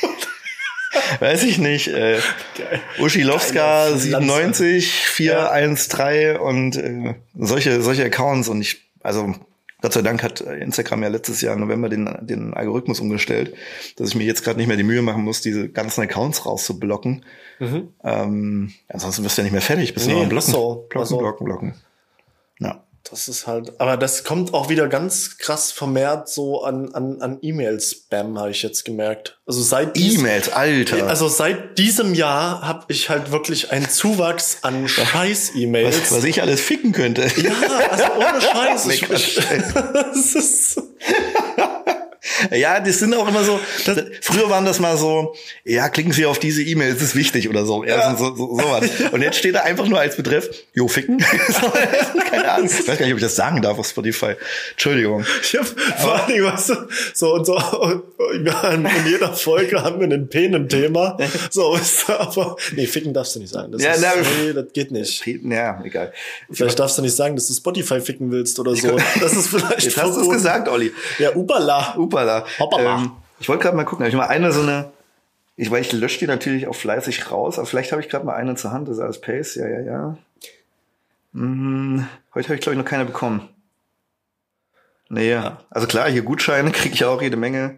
weiß ich nicht, äh, Uschilowska siebenundneunzig, vier eins drei und äh, solche solche Accounts und ich, also Gott sei Dank hat Instagram ja letztes Jahr im November den, den Algorithmus umgestellt, dass ich mir jetzt gerade nicht mehr die Mühe machen muss, diese ganzen Accounts rauszublocken. Mhm. Ähm, ansonsten wirst du ja nicht mehr fertig, bis nee, du blocken, so. blocken, also, blocken, blocken. Ja. Das ist halt, aber das kommt auch wieder ganz krass vermehrt so an, an, an E-Mail-Spam, habe ich jetzt gemerkt. Also seit E-Mails, Alter. Also seit diesem Jahr habe ich halt wirklich einen Zuwachs an Scheiß-E-Mails. Was, was ich alles ficken könnte. Ja, also ohne Scheiß. Ich, ich, das ist ja, das sind auch immer so, das, früher waren das mal so, ja, klicken Sie auf diese E-Mail, es ist wichtig oder so. Ja. So, so, so was. Und jetzt steht da einfach nur als Betreff, jo, ficken. Keine Ahnung. Ich weiß gar nicht, ob ich das sagen darf auf Spotify. Entschuldigung. Ich hab, vor allem, weißt du, so und so, in jeder Folge haben wir ein Penen-Thema. So, ist aber, nee, ficken darfst du nicht sagen. Das ja, ist, na, nee, das geht nicht. Ja, egal. Vielleicht darfst du nicht sagen, dass du Spotify ficken willst oder so. Das ist vielleicht. Jetzt hast du es gesagt, Olli. Ja, Upala. Upala. Hoppala. Ähm, ich wollte gerade mal gucken, habe ich mal eine so eine, ich, weil ich lösche die natürlich auch fleißig raus, aber vielleicht habe ich gerade mal eine zur Hand, das ist alles Pace, ja, ja, ja. Hm, heute habe ich, glaube ich, noch keine bekommen. Nee, ja. Also klar, hier Gutscheine kriege ich auch jede Menge.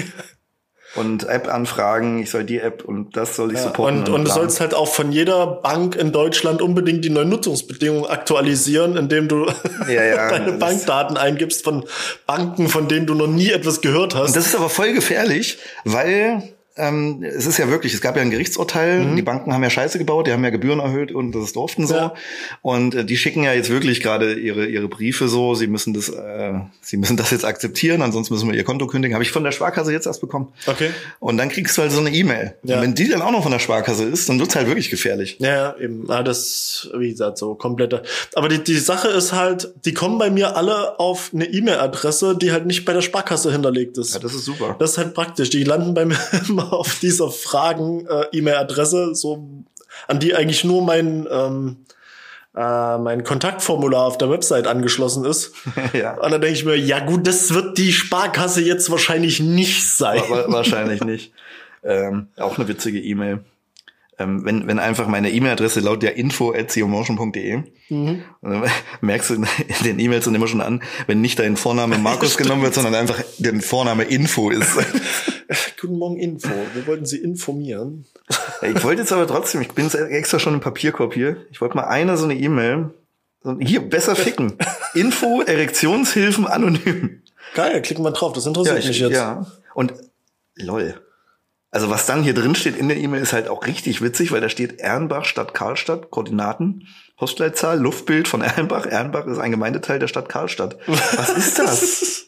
Und App-Anfragen, ich soll die App und das soll ich ja, supporten. Und, und, und du sollst halt auch von jeder Bank in Deutschland unbedingt die neuen Nutzungsbedingungen aktualisieren, indem du ja, ja, deine Bankdaten eingibst von Banken, von denen du noch nie etwas gehört hast. Und das ist aber voll gefährlich, weil ähm, es ist ja wirklich, es gab ja ein Gerichtsurteil, mhm. die Banken haben ja Scheiße gebaut, die haben ja Gebühren erhöht und das durften so. Ja. Und äh, die schicken ja jetzt wirklich gerade ihre ihre Briefe so, sie müssen das äh, sie müssen das jetzt akzeptieren, ansonsten müssen wir ihr Konto kündigen. Habe ich von der Sparkasse jetzt erst bekommen. Okay. Und dann kriegst du halt so eine E-Mail. Ja. Und wenn die dann auch noch von der Sparkasse ist, dann wird's halt wirklich gefährlich. Ja, eben. Ja, das, wie gesagt, so komplette. Aber die die Sache ist halt, die kommen bei mir alle auf eine E-Mail-Adresse, die halt nicht bei der Sparkasse hinterlegt ist. Ja, das ist super. Das ist halt praktisch. Die landen bei mir immer auf dieser Fragen-E-Mail-Adresse, so an die eigentlich nur mein ähm, äh, mein Kontaktformular auf der Website angeschlossen ist. Ja. Und dann denke ich mir, ja gut, das wird die Sparkasse jetzt wahrscheinlich nicht sein. Wahrscheinlich nicht. Ähm, auch eine witzige E-Mail. Ähm, wenn, wenn einfach meine E-Mail-Adresse lautet ja info at zeomotion punkt de mhm. und dann merkst du in den E-Mails dann immer schon an, wenn nicht dein Vorname Markus genommen wird, sondern einfach der Vorname Info ist. Guten Morgen, Info. Wir wollten Sie informieren. Ich wollte jetzt aber trotzdem, ich bin jetzt extra schon im Papierkorb hier, ich wollte mal eine so eine E-Mail, hier, besser ficken. Info, Erektionshilfen, anonym. Geil, klicken wir drauf, das interessiert ja, ich, mich jetzt. Ja, und lol. Also was dann hier drin steht in der E-Mail ist halt auch richtig witzig, weil da steht Erlenbach, Stadt Karlstadt, Koordinaten, Postleitzahl, Luftbild von Erlenbach. Erlenbach ist ein Gemeindeteil der Stadt Karlstadt. Was ist das?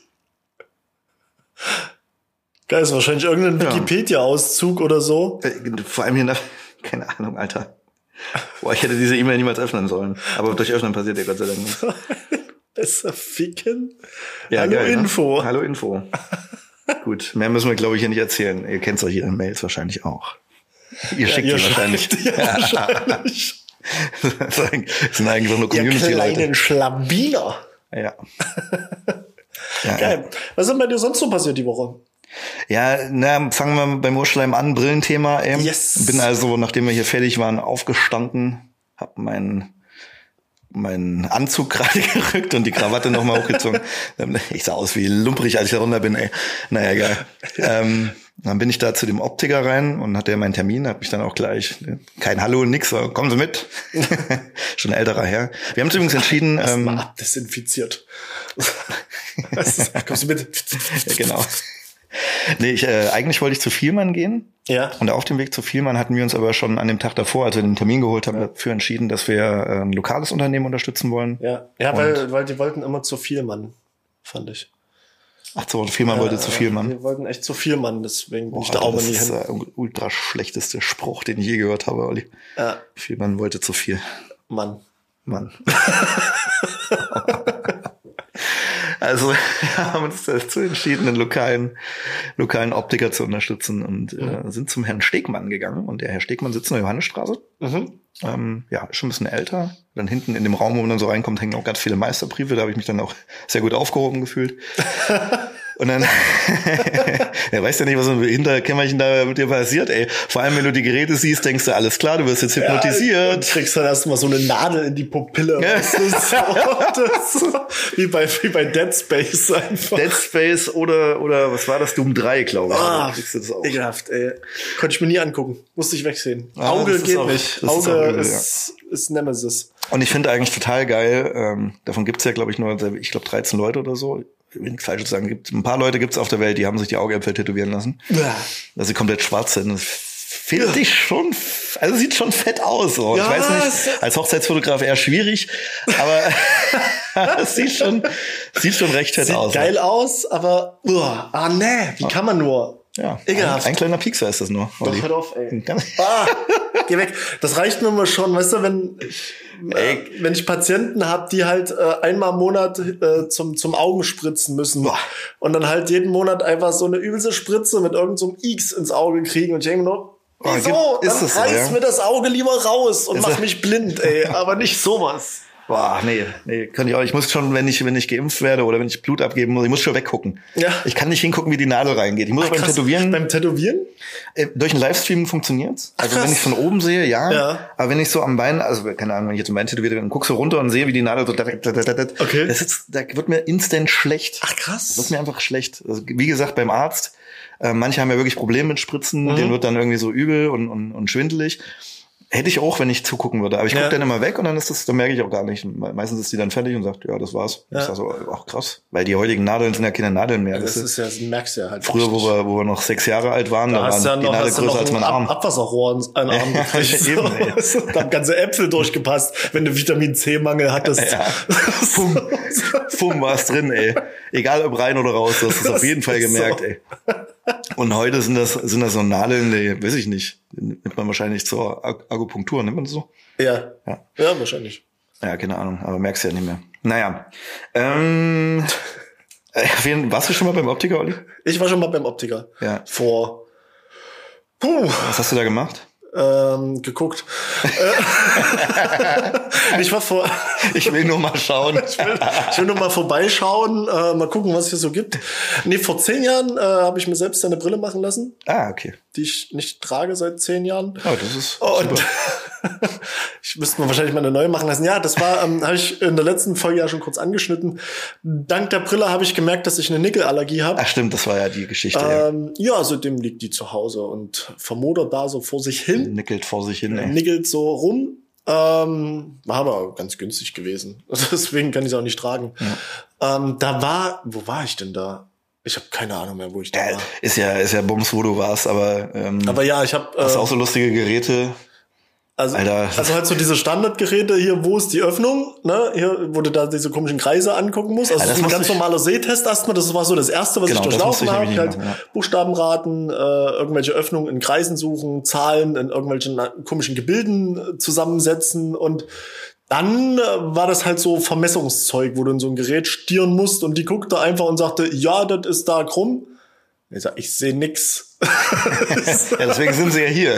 Geil, ist wahrscheinlich irgendein ja. Wikipedia-Auszug oder so. Äh, vor allem hier nach, keine Ahnung, Alter. Boah, ich hätte diese E-Mail niemals öffnen sollen. Aber durch Öffnen passiert ja Gott sei Dank nichts. Besser ficken? Ja, Hallo geil, Info. Ne? Hallo Info. Gut, mehr müssen wir, glaube ich, hier nicht erzählen. Ihr kennt solche Mails wahrscheinlich auch. Ihr schickt ja, ihr die wahrscheinlich. Ja, wahrscheinlich. Das sind eigentlich nur Community-Leute. Ihr kleinen Schlawiner. Ja. ja. Geil. Was ist bei dir sonst so passiert die Woche? Ja, na, fangen wir beim Urschleim an. Brillenthema. Ey. Yes. Bin also, nachdem wir hier fertig waren, aufgestanden, hab meinen meinen Anzug gerade gerückt und die Krawatte nochmal hochgezogen. Ich sah aus wie lumprig, als ich da runter bin, ey. Naja, egal. ähm, dann bin ich da zu dem Optiker rein und hatte ja meinen Termin, hab mich dann auch gleich, kein Hallo, nix, so, kommen Sie mit. Schon ein älterer Herr. Wir haben uns übrigens entschieden... Erst ähm, mal abdesinfiziert. Kommst du mit? Ja, genau. Nee, ich, äh, eigentlich wollte ich zu Vielmann gehen. Ja. Und auf dem Weg zu Vielmann hatten wir uns aber schon an dem Tag davor, als wir den Termin geholt haben, dafür entschieden, dass wir äh, ein lokales Unternehmen unterstützen wollen. Ja, ja, weil, weil die wollten immer zu viel Mann, fand ich. Ach so, Vielmann ja, wollte zu viel Mann. Die wollten echt zu viel Mann, deswegen bin Boah, ich da auch nie hin. Das ist der ultra schlechteste Spruch, den ich je gehört habe, Olli. Ja. Vielmann wollte zu viel. Mann. Mann. Also wir haben uns dazu entschieden, einen lokalen, lokalen Optiker zu unterstützen und mhm. äh, sind zum Herrn Stegmann gegangen. Und der Herr Stegmann sitzt in der Johannesstraße. Mhm. Ähm, ja, ist schon ein bisschen älter. Dann hinten in dem Raum, wo man dann so reinkommt, hängen auch ganz viele Meisterbriefe. Da habe ich mich dann auch sehr gut aufgehoben gefühlt. Und dann, er weiß ja nicht, was so ein Hinterkämmerchen da mit dir passiert, ey. Vor allem, wenn du die Geräte siehst, denkst du, alles klar, du wirst jetzt hypnotisiert. Ja, und kriegst dann erstmal so eine Nadel in die Pupille. Ja. Weißt du, so, das, wie bei, wie bei Dead Space einfach. Dead Space oder, oder, was war das? Doom drei, glaube ich. Ah, kriegst du das auch. Ekelhaft, ey. Konnte ich mir nie angucken. Musste ich wegsehen. Ah, Auge geht auch, nicht. Auge ist, übel, ist, ja. ist Nemesis. Und ich finde eigentlich total geil, ähm, davon gibt's ja, glaube ich, nur, ich glaube, dreizehn Leute oder so. Wenig falsch zu sagen, gibt ein paar Leute gibt's auf der Welt, die haben sich die Augäpfel tätowieren lassen. Ja. Dass sie komplett schwarz sind. Das finde ich schon, also sieht schon fett aus. So. Ja, ich weiß nicht, als Hochzeitsfotograf eher schwierig, aber es sieht schon, sieht schon recht fett sieht aus. Sieht geil ja. aus, aber, uah, ah nee, wie kann man nur? Ja, ekelhaft. Ein, ein kleiner Piekser ist das nur. Doch, hört auf, ey. Ah, geh weg. Das reicht mir mal schon, weißt du, wenn, äh, wenn ich Patienten habe, die halt äh, einmal im Monat äh, zum, zum Augen spritzen müssen Boah. und dann halt jeden Monat einfach so eine übelste Spritze mit irgendeinem so X ins Auge kriegen und ich denke nur, wieso? Dann reiß so, ja? mir das Auge lieber raus und ist mach mich blind, ey, aber nicht sowas. Boah, nee, nee, kann ich auch. Ich muss schon, wenn ich, wenn ich geimpft werde oder wenn ich Blut abgeben muss, ich muss schon weggucken. Ja. Ich kann nicht hingucken, wie die Nadel reingeht. Ich muss Ach, beim krass. Tätowieren. Beim Tätowieren? Äh, durch einen Livestream funktioniert's. Also Ach, wenn ich von oben sehe, ja. ja. Aber wenn ich so am Bein, also keine Ahnung, wenn ich jetzt am Bein tätowiere, dann guckst du runter und sehe, wie die Nadel so, okay. Das ist, da wird mir instant schlecht. Ach krass. Das wird mir einfach schlecht. Also, wie gesagt, beim Arzt, äh, manche haben ja wirklich Probleme mit Spritzen, mhm. denen wird dann irgendwie so übel und, und, und schwindelig. Hätte ich auch, wenn ich zugucken würde. Aber ich gucke ja. dann immer weg und dann ist das, dann merke ich auch gar nicht. Meistens ist die dann fertig und sagt, ja, das war's. Ja. Ich sag so, ach krass. Weil die heutigen Nadeln sind ja keine Nadeln mehr. Ja, das, das ist ja, das merkst du ja halt. Früher, wo wir, wo wir noch sechs Jahre alt waren, da, da waren ja die Nadel größer als mein Arm. Abwasserrohr an den Arm gekriegt. Eben, ey. Da haben ganze Äpfel durchgepasst, wenn du Vitamin C-Mangel hattest. Ja. Fumm, Fumm war's drin, ey. Egal ob rein oder raus, du hast es auf jeden Fall gemerkt, so. ey. Und heute sind das, sind das so Nadeln, die, weiß ich nicht, nimmt man wahrscheinlich zur Akupunktur, nimmt man das so? Ja. Ja, ja wahrscheinlich. Ja, keine Ahnung, aber merkst du ja nicht mehr. Naja. Ähm, warst du schon mal beim Optiker, Olli? Ich war schon mal beim Optiker. Ja. Vor, puh. Was hast du da gemacht? Ähm, geguckt. ich war vor. Ich will nur mal schauen. ich, will, ich will nur mal vorbeischauen, äh, mal gucken, was es hier so gibt. Nee, vor zehn Jahren äh, habe ich mir selbst eine Brille machen lassen. Ah, okay. Die ich nicht trage seit zehn Jahren. Oh, das ist Und ich müsste mir wahrscheinlich mal eine neue machen lassen. Ja, das war, ähm, habe ich in der letzten Folge ja schon kurz angeschnitten. Dank der Brille habe ich gemerkt, dass ich eine Nickelallergie habe. Ach stimmt, das war ja die Geschichte. Ähm, ja, ja, seitdem liegt die zu Hause und vermodert da so vor sich hin. Nickelt vor sich hin. Ey. Nickelt so rum. Ähm, war aber ganz günstig gewesen. Deswegen kann ich es auch nicht tragen. Ja. Ähm, da war, wo war ich denn da? Ich habe keine Ahnung mehr, wo ich da ja, war. Ist ja, ist ja Bums, wo du warst, aber ähm, aber ja, ich habe hast äh, auch so lustige Geräte. Also, also halt so diese Standardgeräte hier, wo ist die Öffnung, ne? Hier, wo du da diese komischen Kreise angucken musst. Also ja, das ist ein ganz normaler Sehtest erstmal. Das war so das Erste, was genau, ich durchlaufen habe. Halt ja. Buchstabenraten, äh, irgendwelche Öffnungen in Kreisen suchen, Zahlen in irgendwelchen komischen Gebilden äh, zusammensetzen und dann äh, war das halt so Vermessungszeug, wo du in so ein Gerät stieren musst und die guckte einfach und sagte, ja, das ist da krumm. Ich sag, ich sehe nix. Ja, deswegen sind sie ja hier.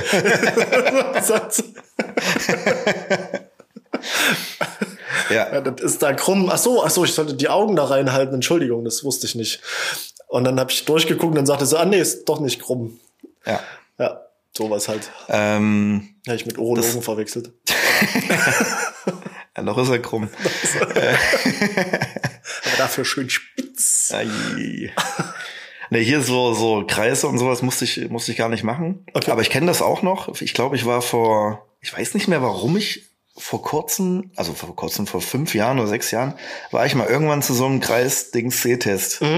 ja. Ja, das ist da krumm. Ach so, ach so, ich sollte die Augen da reinhalten. Entschuldigung, das wusste ich nicht. Und dann habe ich durchgeguckt und dann sagte sie, ah nee, ist doch nicht krumm. Ja. Ja, sowas halt. Ähm, Habe ich mit Urologen verwechselt. Ja, noch ist er krumm. Aber dafür schön spitz. Ai. Ne, hier so so Kreise und sowas musste ich musste ich gar nicht machen. Okay. Aber ich kenne das auch noch. Ich glaube, ich war vor, ich weiß nicht mehr, warum ich vor kurzem, also vor kurzem, vor fünf Jahren oder sechs Jahren, war ich mal irgendwann zu so einem Kreis-Dings-Sehtest. Mhm.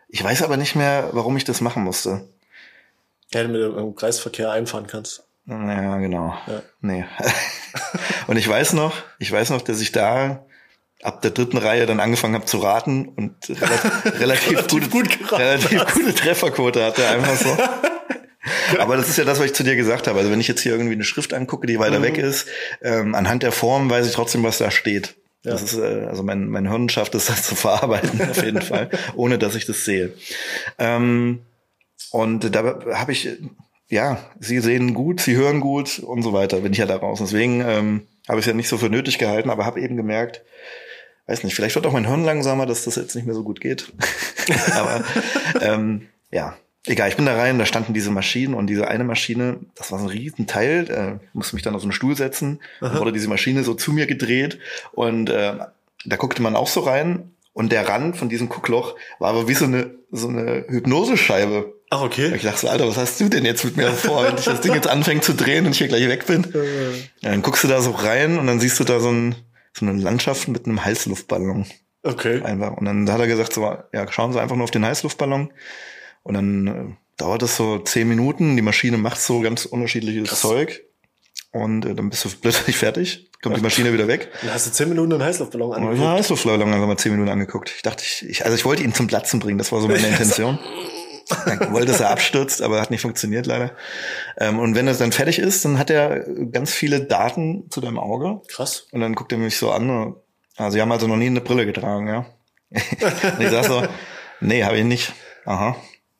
Ich weiß aber nicht mehr, warum ich das machen musste. Ja, damit du im Kreisverkehr einfahren kannst. Ja, genau. Ja. Nee. Und ich weiß noch, ich weiß noch, dass ich da ab der dritten Reihe dann angefangen habe zu raten und relativ, relativ, relativ, gute, gut relativ gute Trefferquote hatte, einfach so. Aber das ist ja das, was ich zu dir gesagt habe. Also wenn ich jetzt hier irgendwie eine Schrift angucke, die weiter mhm. weg ist, ähm, anhand der Form weiß ich trotzdem, was da steht. Ja. Das ist, äh, also mein, mein Hirn schafft es, das zu verarbeiten, auf jeden Fall, ohne dass ich das sehe. Ähm, und da habe ich, ja, sie sehen gut, sie hören gut und so weiter, bin ich ja da raus. Deswegen ähm, habe ich es ja nicht so für nötig gehalten, aber habe eben gemerkt, weiß nicht, vielleicht wird auch mein Hirn langsamer, dass das jetzt nicht mehr so gut geht. aber ähm, ja, egal, ich bin da rein, da standen diese Maschinen und diese eine Maschine, das war so ein Riesenteil, äh, ich musste mich dann auf so einen Stuhl setzen, dann wurde diese Maschine so zu mir gedreht und äh, da guckte man auch so rein und der Rand von diesem Guckloch war aber wie so eine so eine Hypnosescheibe. Ach, okay. Ich dachte so, Alter, was hast du denn jetzt mit mir vor, wenn ich das Ding jetzt anfängt zu drehen und ich hier gleich weg bin? Ja, dann guckst du da so rein und dann siehst du da so, ein, so eine Landschaft mit einem Heißluftballon. Okay. Einfach. Und dann hat er gesagt so, ja, schauen Sie einfach nur auf den Heißluftballon. Und dann äh, dauert es so zehn Minuten. Die Maschine macht so ganz unterschiedliches Krass. Zeug. Und äh, dann bist du plötzlich fertig. Kommt die Maschine wieder weg. Dann hast du zehn Minuten einen Heißluftballon angeguckt. Ja, Heißluftballon haben wir mal zehn Minuten angeguckt. Ich dachte, ich, ich, also ich wollte ihn zum Platzen bringen. Das war so meine Intention. Ich wollte, dass er abstürzt, aber hat nicht funktioniert leider. Ähm, und wenn er dann fertig ist, dann hat er ganz viele Daten zu deinem Auge. Krass. Und dann guckt er mich so an. Also sie haben also noch nie eine Brille getragen, ja. Und ich sag so, nee, habe ich nicht. Aha.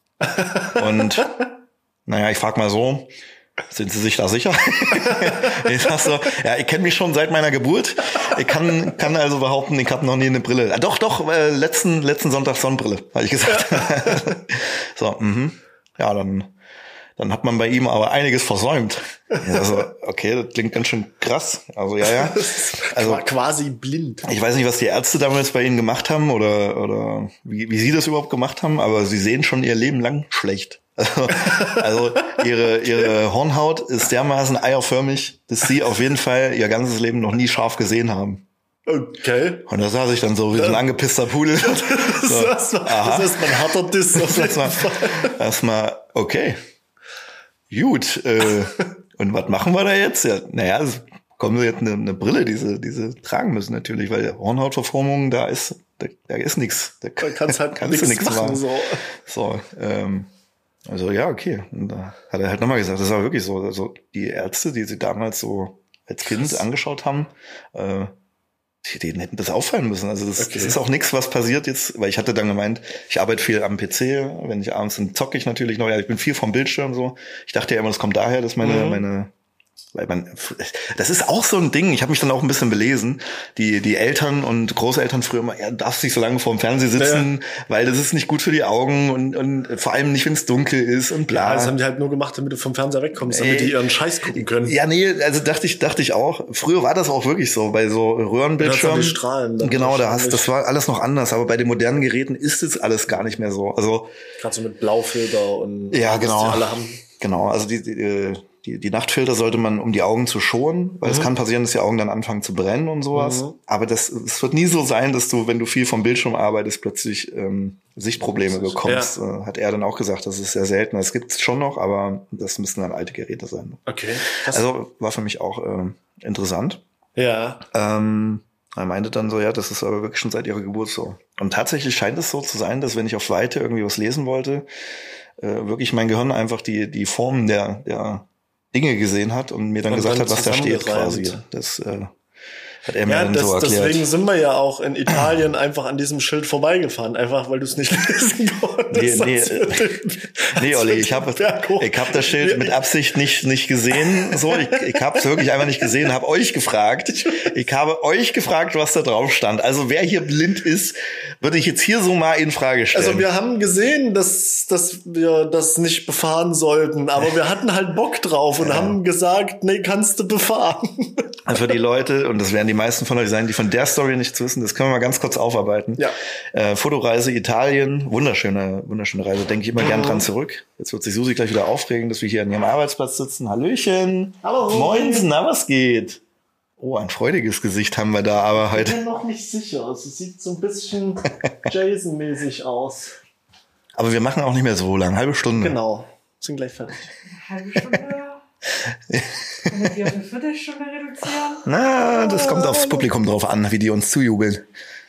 Und naja, ich frag mal so, sind Sie sich da sicher? Ich sag so, ja, ich kenne mich schon seit meiner Geburt. Ich kann kann also behaupten, ich habe noch nie eine Brille. Ah, doch, doch, äh, letzten letzten Sonntag Sonnenbrille, habe ich gesagt. So, mhm. Ja, dann dann hat man bei ihm aber einiges versäumt. Also, okay, das klingt ganz schön krass. Also, ja, ja. Also quasi blind. Ich weiß nicht, was die Ärzte damals bei Ihnen gemacht haben oder oder wie, wie Sie das überhaupt gemacht haben, aber Sie sehen schon Ihr Leben lang schlecht. Also, also ihre ihre Hornhaut ist dermaßen eierförmig, dass Sie auf jeden Fall Ihr ganzes Leben noch nie scharf gesehen haben. Okay. Und da saß ich dann so wie so ein angepisster Pudel. So, das, war, das ist mal ein harter Diss. Erstmal, erstmal, okay. Gut, äh, und was machen wir da jetzt? Ja, naja, es kommen jetzt eine, eine Brille, die sie, die sie tragen müssen natürlich, weil Hornhautverformung, da ist, da, da ist nichts. Da kannst halt kannst du nichts machen. So, so ähm, also ja, okay. Und da hat er halt nochmal gesagt, das war wirklich so. Also die Ärzte, die sie damals so als Kind Krass. angeschaut haben, äh, die, denen hätten das auffallen müssen. Also das, okay. das ist auch nichts, was passiert jetzt, weil ich hatte dann gemeint, ich arbeite viel am P C, wenn ich abends dann zocke ich natürlich noch, ja, ich bin viel vom Bildschirm so. Ich dachte ja immer, das kommt daher, dass meine, mhm. meine weil man, das ist auch so ein Ding, ich habe mich dann auch ein bisschen belesen, die die Eltern und Großeltern früher immer, ja, du darfst nicht so lange vor dem Fernseher sitzen, ja. weil das ist nicht gut für die Augen und und vor allem nicht, wenn es dunkel ist und bla. Ja, das haben die halt nur gemacht, damit du vom Fernseher wegkommst, damit Ey, die ihren Scheiß gucken können. Ja, nee, also dachte ich dachte ich auch. Früher war das auch wirklich so, bei so Röhrenbildschirmen. Die Strahlen. Genau, da hast, das war alles noch anders, aber bei den modernen Geräten ist es alles gar nicht mehr so. Also gerade so mit Blaufilter und ja, genau. was die alle haben. Genau, also die, die Die, die Nachtfilter sollte man, um die Augen zu schonen, weil mhm. es kann passieren, dass die Augen dann anfangen zu brennen und sowas. Mhm. Aber das, es wird nie so sein, dass du, wenn du viel vom Bildschirm arbeitest, plötzlich ähm, Sichtprobleme bekommst. Ja. Äh, hat er dann auch gesagt, das ist sehr selten. Das gibt's schon noch, aber das müssen dann alte Geräte sein. Okay. Krass. Also war für mich auch äh, interessant. Ja. Ähm, er meinte dann so, ja, das ist aber wirklich schon seit ihrer Geburt so. Und tatsächlich scheint es so zu sein, dass wenn ich auf Weite irgendwie was lesen wollte, äh, wirklich mein Gehirn einfach die die Formen der der Dinge gesehen hat und mir dann und gesagt dann hat, was da steht quasi. Das äh, hat er mir ja, dann das, so erklärt. Deswegen sind wir ja auch in Italien einfach an diesem Schild vorbeigefahren, einfach weil du es nicht lesen konntest. Nee, nee, nee Olli, ich habe ich hab das Schild mit Absicht nicht nicht gesehen. So, ich, ich habe es wirklich einfach nicht gesehen, habe euch gefragt. Ich habe euch gefragt, was da drauf stand. Also wer hier blind ist, würde ich jetzt hier so mal in Frage stellen. Also wir haben gesehen, dass dass wir das nicht befahren sollten, aber wir hatten halt Bock drauf und ja. haben gesagt, nee, kannst du befahren. Also für die Leute, und das werden die meisten von euch sein, die von der Story nichts wissen, das können wir mal ganz kurz aufarbeiten. Ja. Äh, Fotoreise Italien, wunderschöne, wunderschöne Reise, denke ich immer mhm. gern dran zurück. Jetzt wird sich Susi gleich wieder aufregen, dass wir hier an ihrem Arbeitsplatz sitzen. Hallöchen. Hallo. Moinsen, na was geht? Oh, ein freudiges Gesicht haben wir da aber heute. Ich bin noch nicht sicher, es sieht so ein bisschen Jason-mäßig aus. Aber wir machen auch nicht mehr so lang, halbe Stunde. Genau, sind gleich fertig. Eine halbe Stunde? Können wir die auf eine Viertelstunde reduzieren? Na, das kommt aufs Publikum drauf an, wie die uns zujubeln.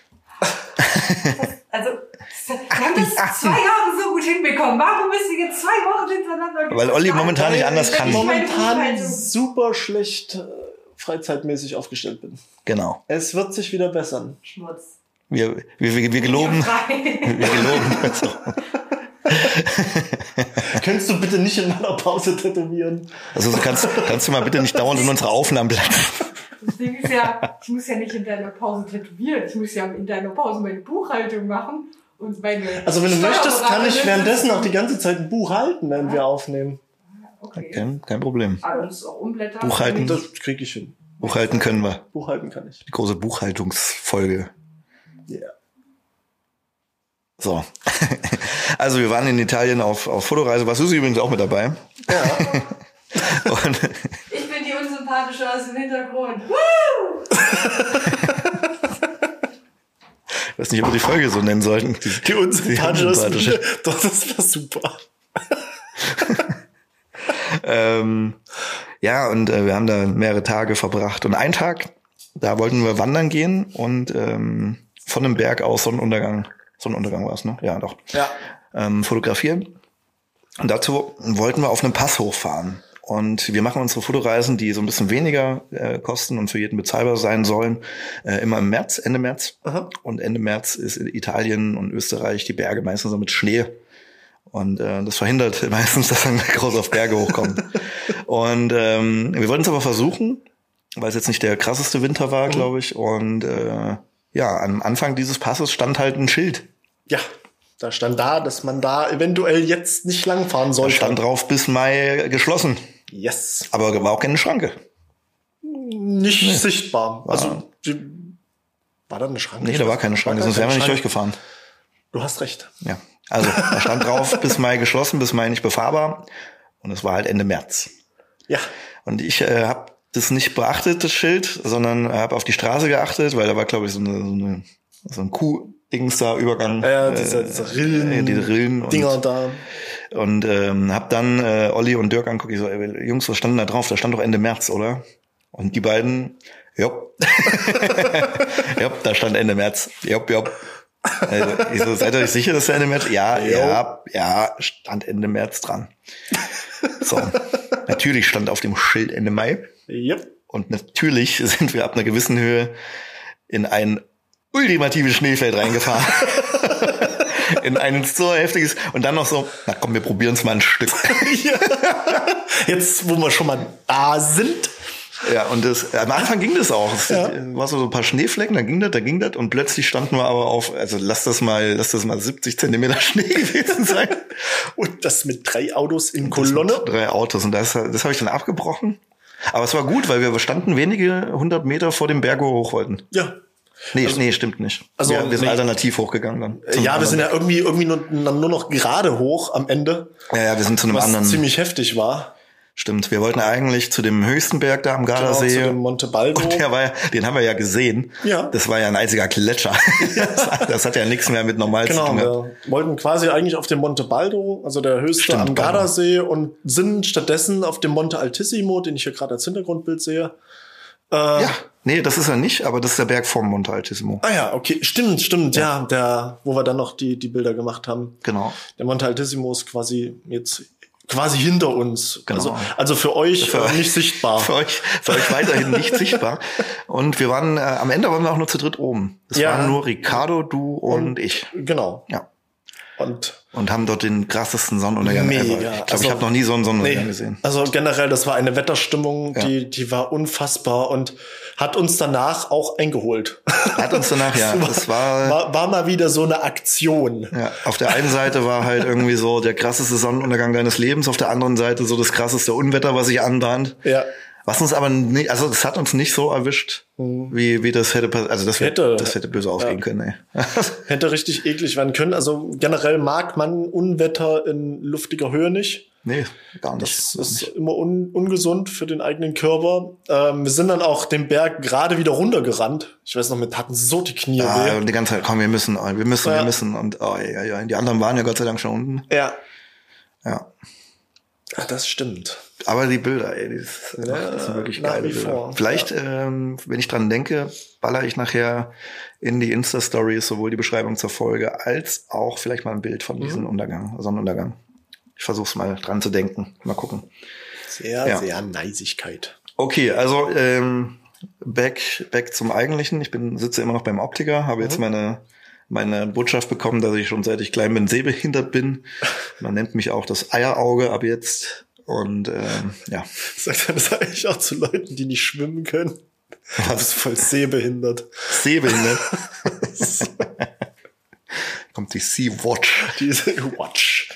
Also, wir haben das zwei Jahre so gut hinbekommen. Warum müssen wir jetzt zwei Wochen hintereinander... Weil Olli momentan nicht anders kann. Momentan super schlecht äh, freizeitmäßig aufgestellt bin. Genau. Es wird sich wieder bessern. Schmutz. Wir, wir, wir, wir geloben. Wir geloben. Also. Könntest du bitte nicht in meiner Pause tätowieren? Also kannst, kannst du mal bitte nicht dauernd in unsere Aufnahmen bleiben. Das Ding ist ja, ich muss ja nicht in deiner Pause tätowieren. Ich muss ja in deiner Pause meine Buchhaltung machen und meine... Also wenn du möchtest, kann ich währenddessen auch die ganze Zeit ein Buch halten, wenn wir aufnehmen. Okay. Kein, kein Problem. Aber das ist auch umblättern. Buchhalten. Das kriege ich hin. Buchhalten können wir. Buchhalten kann ich. Die große Buchhaltungsfolge. Ja. Yeah. So. Also wir waren in Italien auf, auf Fotoreise. Warst du übrigens auch mit dabei? Ja. Und Ich bin die Unsympathische aus dem Hintergrund. Woo! ich weiß nicht, ob wir die Folge so nennen sollten. Die, Die unsympathische. die unsympathische. Doch, das war super. ähm, ja, und äh, wir haben da mehrere Tage verbracht. Und einen Tag, da wollten wir wandern gehen und ähm, von einem Berg aus Sonnenuntergang, Sonnenuntergang war es, ne? Ja, doch. Ja. Ähm, fotografieren. Und dazu wollten wir auf einem Pass hochfahren. Und wir machen unsere Fotoreisen, die so ein bisschen weniger äh, kosten und für jeden bezahlbar sein sollen, äh, immer im März, Ende März. Aha. Und Ende März ist in Italien und Österreich die Berge meistens so mit Schnee. Und äh, das verhindert meistens, dass man groß auf Berge hochkommt. Und ähm, wir wollten es aber versuchen, weil es jetzt nicht der krasseste Winter war, glaube ich. Und äh, ja, am Anfang dieses Passes stand halt ein Schild. Ja, da stand da, dass man da eventuell jetzt nicht langfahren Da sollte. stand drauf, bis Mai geschlossen. Yes. Aber war auch keine Schranke. Nicht nee. sichtbar. War, also, die, war da eine Schranke? Nee, da war keine Schranke, sonst wären wir nicht Schranke. durchgefahren. Du hast recht. Ja, also da stand drauf, bis Mai geschlossen, bis Mai nicht befahrbar. Und es war halt Ende März. Ja. Und ich äh, habe das nicht beachtet, das Schild, sondern habe auf die Straße geachtet, weil da war, glaube ich, so, eine, so, eine, so ein Kuh-Dings da, Übergang. Ja, diese, diese Rillen, äh, diese Rillen und, Dinger da. Und ähm, hab dann äh, Olli und Dirk anguckt, ich so, ey, Jungs, was stand da drauf? Da stand doch Ende März, oder? Und die beiden, jopp. Jopp, da stand Ende März. Jopp, jopp. Also, ich so, seid ihr euch sicher, dass da Ende März? Ja, Jo. ja, ja, stand Ende März dran. So. Natürlich stand auf dem Schild Ende Mai. Yep. Und natürlich sind wir ab einer gewissen Höhe in ein ultimatives Schneefeld reingefahren. In ein so heftiges, und dann noch so, na komm, wir probieren es mal ein Stück. Ja. Jetzt, wo wir schon mal da sind. Ja, und das, am Anfang ging das auch. Es Ja. war so ein paar Schneeflecken, dann ging das, da ging das, und plötzlich standen wir aber auf, also lass das mal, lass das mal siebzig Zentimeter Schnee gewesen sein. Und das mit drei Autos in Kolonne. Das mit drei Autos, und das, das habe ich dann abgebrochen. Aber es war gut, weil wir standen wenige hundert Meter vor dem Berg, wo wir hoch wollten. Ja. Nee, Also- nee, stimmt nicht. Also, wir, wir sind nee. alternativ hochgegangen dann. Zum Ja, wir anderen sind ja Berg. irgendwie, irgendwie nur, nur noch gerade hoch am Ende. Ja, ja, wir sind zu einem Was anderen. ziemlich heftig war. Stimmt, wir wollten eigentlich zu dem höchsten Berg da am Genau, Gardasee. zu dem Monte Baldo. Und der war ja, den haben wir ja gesehen. Ja. Das war ja ein einziger Gletscher. Das, das hat ja nichts mehr mit normal Genau, zu tun gehabt. wir wollten quasi eigentlich auf dem Monte Baldo, also der höchste Stimmt, am Baldo. Gardasee, und sind stattdessen auf dem Monte Altissimo, den ich hier gerade als Hintergrundbild sehe. Äh, Ja, nee, das ist er nicht, aber das ist der Berg vom Monte Altissimo. Ah ja, okay, stimmt, stimmt, ja. der, wo wir dann noch die, die Bilder gemacht haben. Genau. Der Monte Altissimo ist quasi jetzt quasi hinter uns. Genau. Also, also für euch Für äh, euch- nicht sichtbar. Für euch, für euch weiterhin nicht sichtbar. Und wir waren, äh, am Ende waren wir auch nur zu dritt oben. Es Ja. waren nur Ricardo, du und, ich. Genau. Ja. Und Und haben dort den krassesten Sonnenuntergang Mega. ever. Ich glaube, Also- ich habe noch nie so einen Sonnenuntergang nee, gesehen. also generell, das war eine Wetterstimmung, Ja. die, die war unfassbar und hat uns danach auch eingeholt. Hat uns danach, ja, das war, war, war mal wieder so eine Aktion. ja, auf der einen Seite war halt irgendwie so der krasseste Sonnenuntergang deines Lebens, auf der anderen Seite so das krasseste Unwetter, was sich andahnt. Ja. Was uns aber nicht, also das hat uns nicht so erwischt, wie, wie das hätte, pass- also das hätte, Hätte. das hätte böse ausgehen können, ey. Hätte richtig eklig werden können. Also generell mag man Unwetter in luftiger Höhe nicht. Nee, gar nicht. Das ist immer un ungesund für den eigenen Körper. Ähm, wir sind dann auch den Berg gerade wieder runtergerannt. Ich weiß noch, wir hatten so die Knie Ja, weh. und die ganze Zeit, komm, wir müssen, wir müssen, Ja. wir müssen. Und oh, ja, ja, die anderen waren ja Gott sei Dank schon unten. Ja. Ja. Ach, das stimmt. Aber die Bilder, ey, die ist, Ja, das sind wirklich nach geile wie Bilder. vor. Vielleicht, ähm, wenn ich dran denke, baller ich nachher in die Insta-Stories sowohl die Beschreibung zur Folge als auch vielleicht mal ein Bild von diesem Mhm. Untergang, Sonnenuntergang. Ich versuch's mal dran zu denken. Mal gucken. Sehr, Ja. sehr Neisigkeit. Okay, also ähm, back, back zum Eigentlichen. Ich bin sitze immer noch beim Optiker, habe jetzt Mhm. meine meine Botschaft bekommen, dass ich schon seit ich klein bin sehbehindert bin. Man nennt mich auch das Eierauge ab jetzt. Und ähm, ja. Sagt er das eigentlich auch zu Leuten, die nicht schwimmen können? Du bist voll sehbehindert. Sehbehindert. Kommt die Sea-Watch. Diese Watch.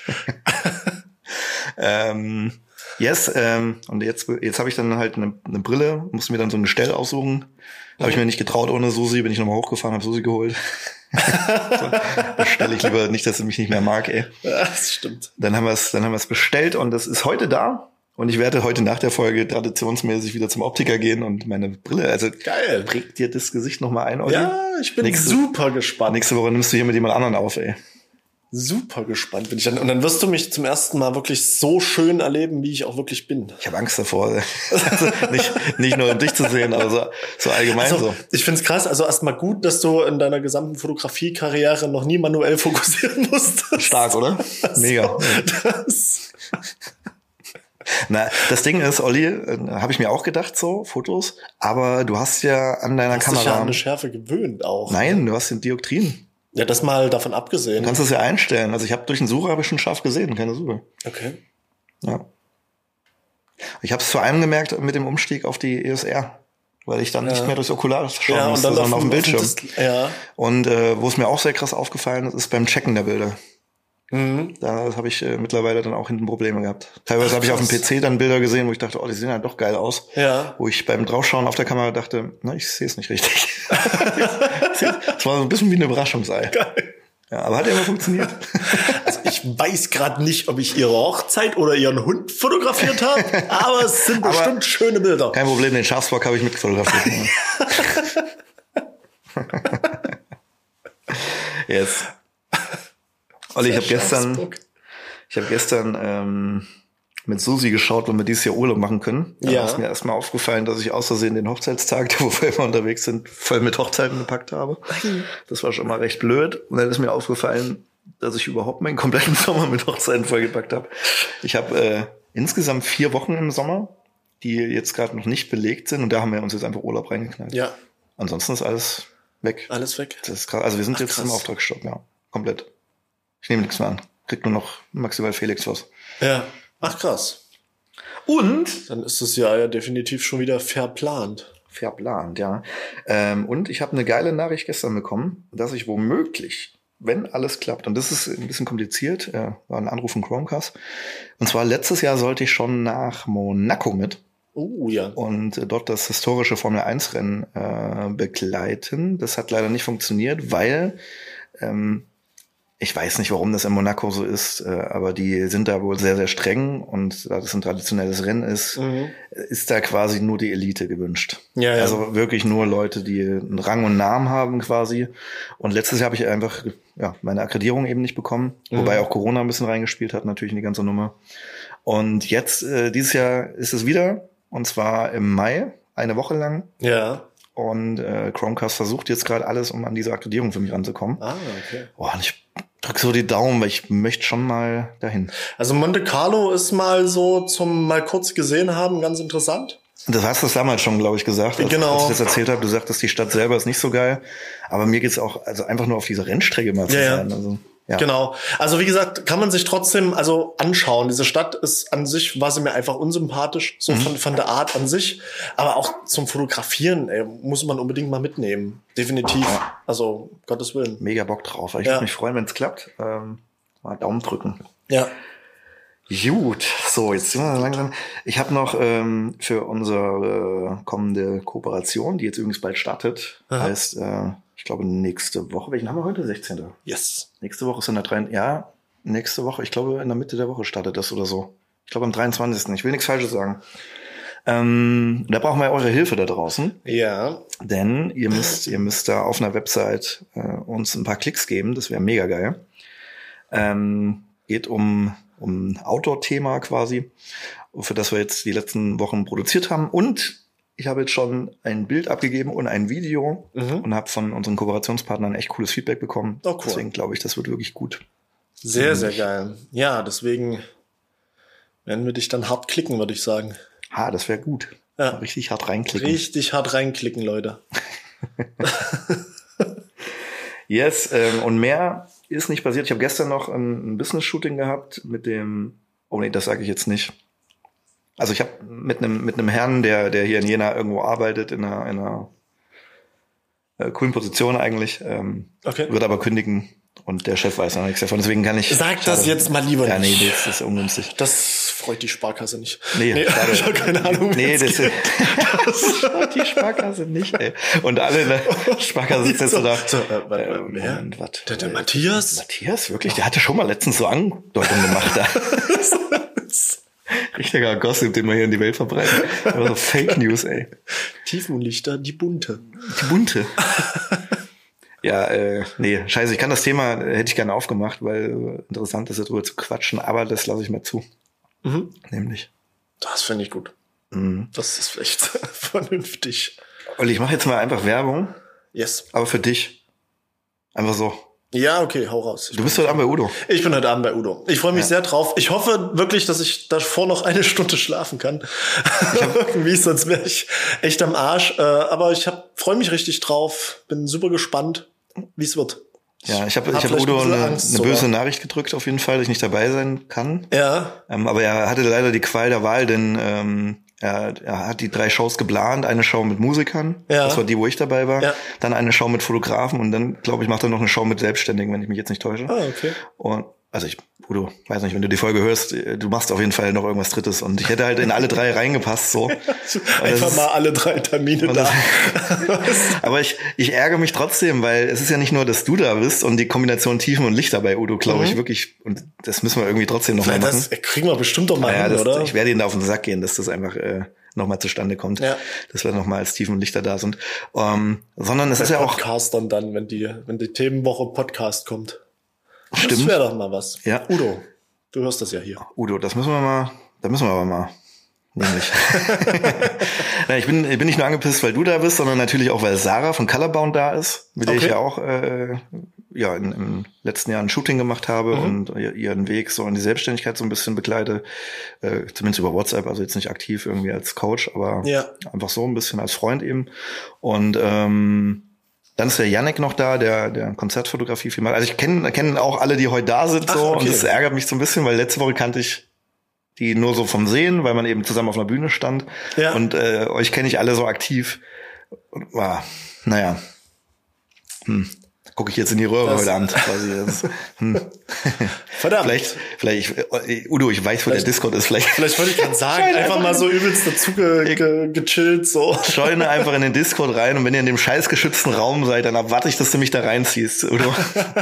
ähm, yes, ähm, und jetzt, jetzt habe ich dann halt eine, eine Brille, musste mir dann so ein Gestell aussuchen. Habe ich mir nicht getraut ohne Susi, bin ich nochmal hochgefahren, habe Susi geholt. So, das stelle ich lieber nicht, dass sie mich nicht mehr mag, ey. Ja, das stimmt. Dann haben wir es, dann haben wir es bestellt und das ist heute da. Und ich werde heute nach der Folge traditionsmäßig wieder zum Optiker gehen und meine Brille, also Geil. prägt dir das Gesicht nochmal ein, Olli? Ja, ich bin Nächste- super gespannt. Nächste Woche nimmst du hier mit jemand anderen auf, ey. Super gespannt bin ich dann. Und dann wirst du mich zum ersten Mal wirklich so schön erleben, wie ich auch wirklich bin. Ich habe Angst davor. Also nicht, nicht nur dich zu sehen, aber so, so allgemein Also, so. ich find's krass. Also erstmal gut, dass du in deiner gesamten Fotografie-Karriere noch nie manuell fokussieren musstest. Stark, oder? Mega. Das, Na, das Ding ist, Olli, äh, habe ich mir auch gedacht, so Fotos, aber du hast ja an deiner hast dich ja Kamera. an eine Schärfe gewöhnt auch. Nein, du hast den Dioptrien. Ja, das mal davon abgesehen. Du kannst das ja einstellen. Also ich habe durch den Sucher habe ich schon scharf gesehen, keine Suche. Okay. Ja. Ich habe es vor allem gemerkt mit dem Umstieg auf die E S R, weil ich dann Ja. nicht mehr durchs Okular schauen Ja, und musste, dann sondern auf dem Bildschirm. Das, ja. Und äh, wo es mir auch sehr krass aufgefallen ist, ist beim Checken der Bilder. Mhm. Da habe ich äh, mittlerweile dann auch hinten Probleme gehabt. Teilweise habe ich auf dem krass. P C dann Bilder gesehen, wo ich dachte, oh, die sehen halt doch geil aus. Ja. Wo ich beim Draufschauen auf der Kamera dachte, na, ich sehe es nicht richtig. Das war so ein bisschen wie ein Überraschungsei. Geil. Ja, aber hat ja immer funktioniert. Also ich weiß gerade nicht, ob ich ihre Hochzeit oder ihren Hund fotografiert habe, aber es sind Aber- bestimmt schöne Bilder. Kein Problem, den Schafsbock habe ich mitfotografiert. Yes. Olli, ich habe gestern, Schafsbock. ich habe gestern ähm, mit Susi geschaut, wenn wir dieses Jahr Urlaub machen können. Da Ja. ist mir erstmal aufgefallen, dass ich aus Versehen den Hochzeitstag, wo wir immer unterwegs sind, voll mit Hochzeiten gepackt habe. Das war schon mal recht blöd. Und dann ist mir aufgefallen, dass ich überhaupt meinen kompletten Sommer mit Hochzeiten vollgepackt habe. Ich habe äh, insgesamt vier Wochen im Sommer, die jetzt gerade noch nicht belegt sind. Und da haben wir uns jetzt einfach Urlaub reingeknallt. Ja, Ansonsten ist alles weg. alles weg. Das ist krass. Also wir sind Ach, jetzt krass. im Auftragsstopp, ja. Komplett. Ich nehme nichts mehr an. Kriegt nur noch maximal Felix was. Ja. Ach krass. Und Dann ist das Jahr ja definitiv schon wieder verplant. verplant, ja. Ähm, und ich habe eine geile Nachricht gestern bekommen, dass ich womöglich, wenn alles klappt, und das ist ein bisschen kompliziert, äh, war ein Anruf von Chromecast, und zwar letztes Jahr sollte ich schon nach Monaco mit Oh ja. und äh, dort das historische Formel eins Rennen äh, begleiten. Das hat leider nicht funktioniert, weil ähm, ich weiß nicht, warum das in Monaco so ist, äh, aber die sind da wohl sehr, sehr streng und da das ein traditionelles Rennen ist, Mhm. ist da quasi nur die Elite gewünscht. Ja, ja. Also wirklich nur Leute, die einen Rang und Namen haben quasi. Und letztes Jahr habe ich einfach ja meine Akkreditierung eben nicht bekommen, Mhm. wobei auch Corona ein bisschen reingespielt hat, natürlich in die ganze Nummer. Und jetzt, äh, dieses Jahr ist es wieder, und zwar im Mai, eine Woche lang. Ja. Und äh, Chromecast versucht jetzt gerade alles, um an diese Akkreditierung für mich ranzukommen. Ah, okay. Oh, und ich drück so die Daumen, weil ich möchte schon mal dahin. Also Monte Carlo ist mal so zum mal kurz gesehen haben ganz interessant. Das hast du damals schon, glaube ich, gesagt, als, Genau. als ich das erzählt habe. Du sagtest, die Stadt selber ist nicht so geil. Aber mir geht's auch, also einfach nur auf diese Rennstrecke mal zu Ja, ja. sein. Also, ja. Genau. Also wie gesagt, kann man sich trotzdem also anschauen. Diese Stadt ist an sich, war sie mir einfach unsympathisch, so Mhm. von, von der Art an sich. Aber auch zum Fotografieren ey, muss man unbedingt mal mitnehmen. Definitiv. Ja. Also Gottes Willen. Mega Bock drauf. Ich Ja. würde mich freuen, wenn es klappt. Ähm, mal Daumen drücken. Ja. Gut, so, jetzt sind wir langsam. Ich habe noch ähm, für unsere äh, kommende Kooperation, die jetzt übrigens bald startet, Aha. heißt, äh, ich glaube, nächste Woche. Welchen haben wir heute? sechzehnten Yes. Nächste Woche ist in der drei. Ja, nächste Woche. Ich glaube, in der Mitte der Woche startet das oder so. Ich glaube am dreiundzwanzigsten Ich will nichts Falsches sagen. Ähm, da brauchen wir eure Hilfe da draußen. Ja. Denn ihr müsst, ihr müsst da auf einer Website äh, uns ein paar Klicks geben. Das wäre mega geil. Ähm, geht um, um ein Outdoor-Thema quasi, für das wir jetzt die letzten Wochen produziert haben. Und ich habe jetzt schon ein Bild abgegeben und ein Video mhm. und habe von unseren Kooperationspartnern echt cooles Feedback bekommen. Oh, cool. Deswegen glaube ich, das wird wirklich gut. Sehr, sehr geil. Ja, deswegen werden wir dich dann hart klicken, würde ich sagen. Ah, das wäre gut. Ja. Richtig hart reinklicken. Richtig hart reinklicken, Leute. Yes, ähm, und mehr ist nicht passiert. Ich habe gestern noch ein, ein Business-Shooting gehabt mit dem, oh nee, das sage ich jetzt nicht. Also ich habe mit einem mit einem Herrn, der der hier in Jena irgendwo arbeitet, in einer, in einer äh, coolen Position eigentlich, ähm, okay. wird aber kündigen und der Chef weiß noch nichts davon. Deswegen kann ich... Sag das jetzt mal lieber ja, nicht. Ja, nee, das ist ungünstig. Das freut die Sparkasse nicht. Nee, nee schade. Ich habe keine Ahnung. Nee, das, das freut die Sparkasse nicht, ey. Und alle in der Sparkasse sitzen jetzt so da. So, äh, warte, äh, Moment, was? Der, der Matthias? Matthias, wirklich? Der hatte schon mal letztens so Andeutungen gemacht da. Richtiger Gossip, den wir hier in die Welt verbreiten. Aber so Fake News, ey. Tiefenlichter, die bunte. Die bunte. Ja, äh, nee, scheiße, ich kann das Thema, äh, hätte ich gerne aufgemacht, weil äh, interessant ist, darüber zu quatschen, aber das lasse ich mal zu. Mhm. Nämlich. Das finde ich gut. Mhm. Das ist echt vernünftig. Olli, ich mache jetzt mal einfach Werbung. Yes. Aber für dich. Einfach so. Ja, okay, hau raus. Ich du bist heute Abend bei Udo. Ich bin heute Abend bei Udo. Ich freue mich ja. sehr drauf. Ich hoffe wirklich, dass ich davor noch eine Stunde schlafen kann. Irgendwie, sonst wäre ich echt am Arsch. Aber ich freue mich richtig drauf. Bin super gespannt, wie es wird. Ja, ich habe ich hab, hab Udo ein eine, Angst, eine böse Nachricht gedrückt auf jeden Fall, dass ich nicht dabei sein kann. Ja. Ähm, aber er hatte leider die Qual der Wahl, denn ähm, er, er hat die drei Shows geplant. Eine Show mit Musikern, ja. das war die, wo ich dabei war. Ja. Dann eine Show mit Fotografen und dann, glaube ich, macht er noch eine Show mit Selbstständigen, wenn ich mich jetzt nicht täusche. Ah, okay. Und also ich, Udo, weiß nicht, wenn du die Folge hörst, du machst auf jeden Fall noch irgendwas Drittes und ich hätte halt in alle drei reingepasst, so. Einfach ist, mal alle drei Termine da. Das, aber ich, ich ärgere mich trotzdem, weil es ist ja nicht nur, dass du da bist und die Kombination Tiefen und Lichter bei Udo, glaube mhm. ich, wirklich, und das müssen wir irgendwie trotzdem noch mal machen. Das kriegen wir bestimmt doch mal ja, hin, das, oder? Ich werde ihnen da auf den Sack gehen, dass das einfach äh, nochmal zustande kommt, ja. dass wir nochmal als Tiefen und Lichter da sind. Um, sondern es bei ist ja auch... Podcastern dann, wenn die, wenn die Themenwoche Podcast kommt. Stimmt. Das wäre doch mal was. Ja. Udo, du hörst das ja hier. Udo, das müssen wir mal, da müssen wir aber mal. Nämlich. Nein, ich bin, ich bin nicht nur angepisst, weil du da bist, sondern natürlich auch, weil Sarah von Colorbound da ist, mit der okay. ich ja auch äh, ja in, im letzten Jahr ein Shooting gemacht habe mhm. und ihren Weg so in die Selbstständigkeit so ein bisschen begleite, äh, zumindest über WhatsApp, also jetzt nicht aktiv irgendwie als Coach, aber ja. einfach so ein bisschen als Freund eben. Und ähm, dann ist der Yannick noch da, der der Konzertfotografie viel macht. Also ich kenne kenne auch alle, die heute da sind. Ach, so okay. Und das ärgert mich so ein bisschen, weil letzte Woche kannte ich die nur so vom Sehen, weil man eben zusammen auf einer Bühne stand. Ja. Und äh, euch kenne ich alle so aktiv. Und war, naja, hm. gucke ich jetzt in die Röhre das heute Abend quasi. Das, hm. Verdammt. Vielleicht, vielleicht, Udo, ich weiß, wo der Discord ist. Vielleicht, vielleicht wollte ich gerade sagen, einfach, einfach mal so übelst dazu ge, ge, gechillt, so. Scheune einfach in den Discord rein und wenn ihr in dem scheißgeschützten Raum seid, dann erwarte ich, dass du mich da reinziehst, Udo.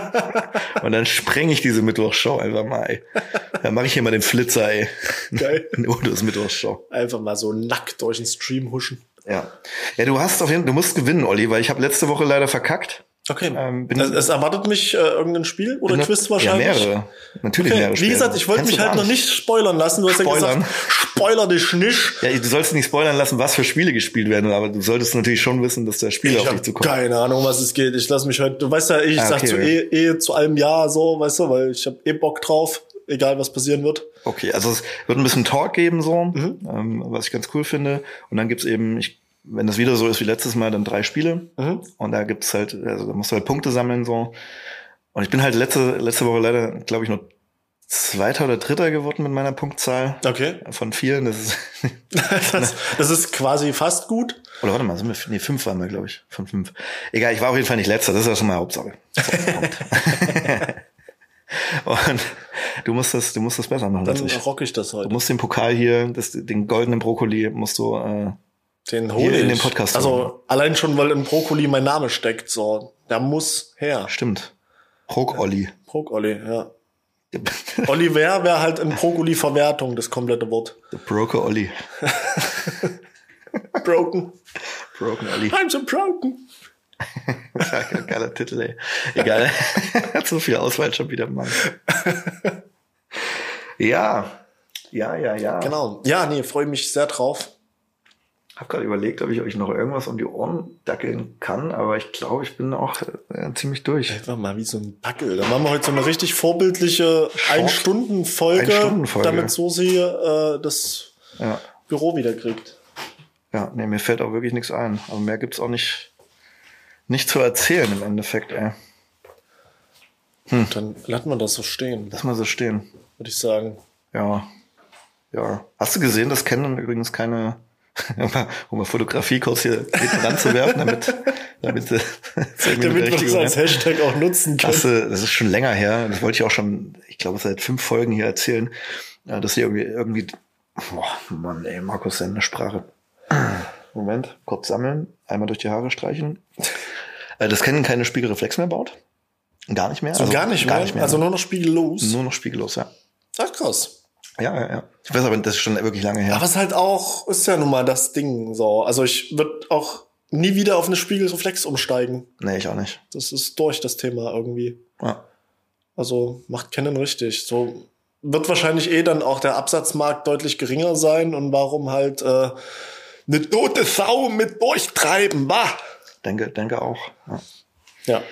Und dann spreng ich diese Mittwochsshow einfach mal, ey. Dann mache ich hier mal den Flitzer, ey. Geil. In Udos Mittwochsshow. Einfach mal so nackt durch den Stream huschen. Ja. Ja, du hast auf jeden Fall, du musst gewinnen, Olli, weil ich habe letzte Woche leider verkackt. Okay. Ähm, bin es, es erwartet mich äh, irgendein Spiel oder eine, Quiz wahrscheinlich? Ja, mehrere. Natürlich okay. mehrere Spiele. Wie gesagt, ich wollte mich halt noch nicht spoilern lassen. Du hast Spoilern. ja gesagt, spoiler dich nicht. Ja, du sollst nicht spoilern lassen, was für Spiele gespielt werden, aber du solltest natürlich schon wissen, dass da Spiele ich auf dich zukommen. Ich habe keine Ahnung, was es geht. Ich lass mich halt, du weißt ja, ich ah, okay, sag zu okay. eh, eh zu allem Ja so, weißt du, weil ich habe eh Bock drauf, egal was passieren wird. Okay, also es wird ein bisschen Talk geben so, mhm. ähm, was ich ganz cool finde. Und dann gibt's eben, ich wenn das wieder so ist wie letztes Mal, dann drei Spiele. Mhm. Und da gibt's halt, also da musst du halt Punkte sammeln, so. Und ich bin halt letzte, letzte Woche leider, glaube ich, nur Zweiter oder Dritter geworden mit meiner Punktzahl. Okay. Von vielen, das ist, das, das ist quasi fast gut. Oder warte mal, sind wir, nee, fünf waren wir, glaube ich, von fünf. Egal, ich war auf jeden Fall nicht Letzter, das ist ja schon mal Hauptsache. Und du musst das, du musst das besser machen. Dann rock ich das heute. Du musst den Pokal hier, das, den goldenen Brokkoli, musst du, äh, den hole ich. In den Podcast. Also holen. allein schon, weil in Brokkoli mein Name steckt, so. Der muss her. Stimmt. Prok-Olli. Prok-Olli, ja. Oliver wäre halt in Brokkoli-Verwertung, das komplette Wort. The Broker Olli. Broken. Broken Olli. I'm so broken. Geiler Titel, ey. Egal. Hat so viel Auswahl schon wieder, Mann. Ja. Ja, ja, ja. Genau. Ja, nee, freue mich sehr drauf. Hab gerade überlegt, ob ich euch noch irgendwas um die Ohren dackeln kann, aber ich glaube, ich bin auch äh, ziemlich durch. Einfach mal wie so ein Dackel. Da machen wir heute so eine richtig vorbildliche Ein-Stunden-Folge, Ein-Stunden-Folge. damit Susi äh, das Ja. Büro wieder kriegt. Ja, nee, mir fällt auch wirklich nichts ein. Also mehr gibt's auch nicht, nicht zu erzählen im Endeffekt, ey. Hm. Dann lassen wir das so stehen, Lass mal so stehen. würde ich sagen. Ja. Ja. Hast du gesehen, dass Canon übrigens keine, um mal Fotografie kurz hier hinten ranzuwerfen, damit, damit, äh, Damit wir das als Hashtag auch nutzen können. Hast du, das ist schon länger her. Das wollte ich auch schon, ich glaube, seit fünf Folgen hier erzählen, äh, dass sie irgendwie, irgendwie, boah, Mann, ey, Markus, seine Sprache. Moment, kurz sammeln, einmal durch die Haare streichen. Äh, das Canon keine Spiegelreflex mehr baut. Gar nicht mehr. So also, gar nicht mehr? Gar nicht mehr. Also nur noch spiegellos? Nur noch spiegellos, ja. Ach, krass. Ja, ja, ja. Ich weiß aber, das ist schon wirklich lange her. Aber es ist halt auch, ist ja nun mal das Ding so. Also ich würde auch nie wieder auf eine Spiegelreflex umsteigen. Nee, ich auch nicht. Das ist durch, das Thema irgendwie. Ja. Also macht Canon richtig. So wird wahrscheinlich eh dann auch der Absatzmarkt deutlich geringer sein. Und warum halt äh, eine tote Sau mit durchtreiben, bah! Denke, denke auch. Ja. Ja.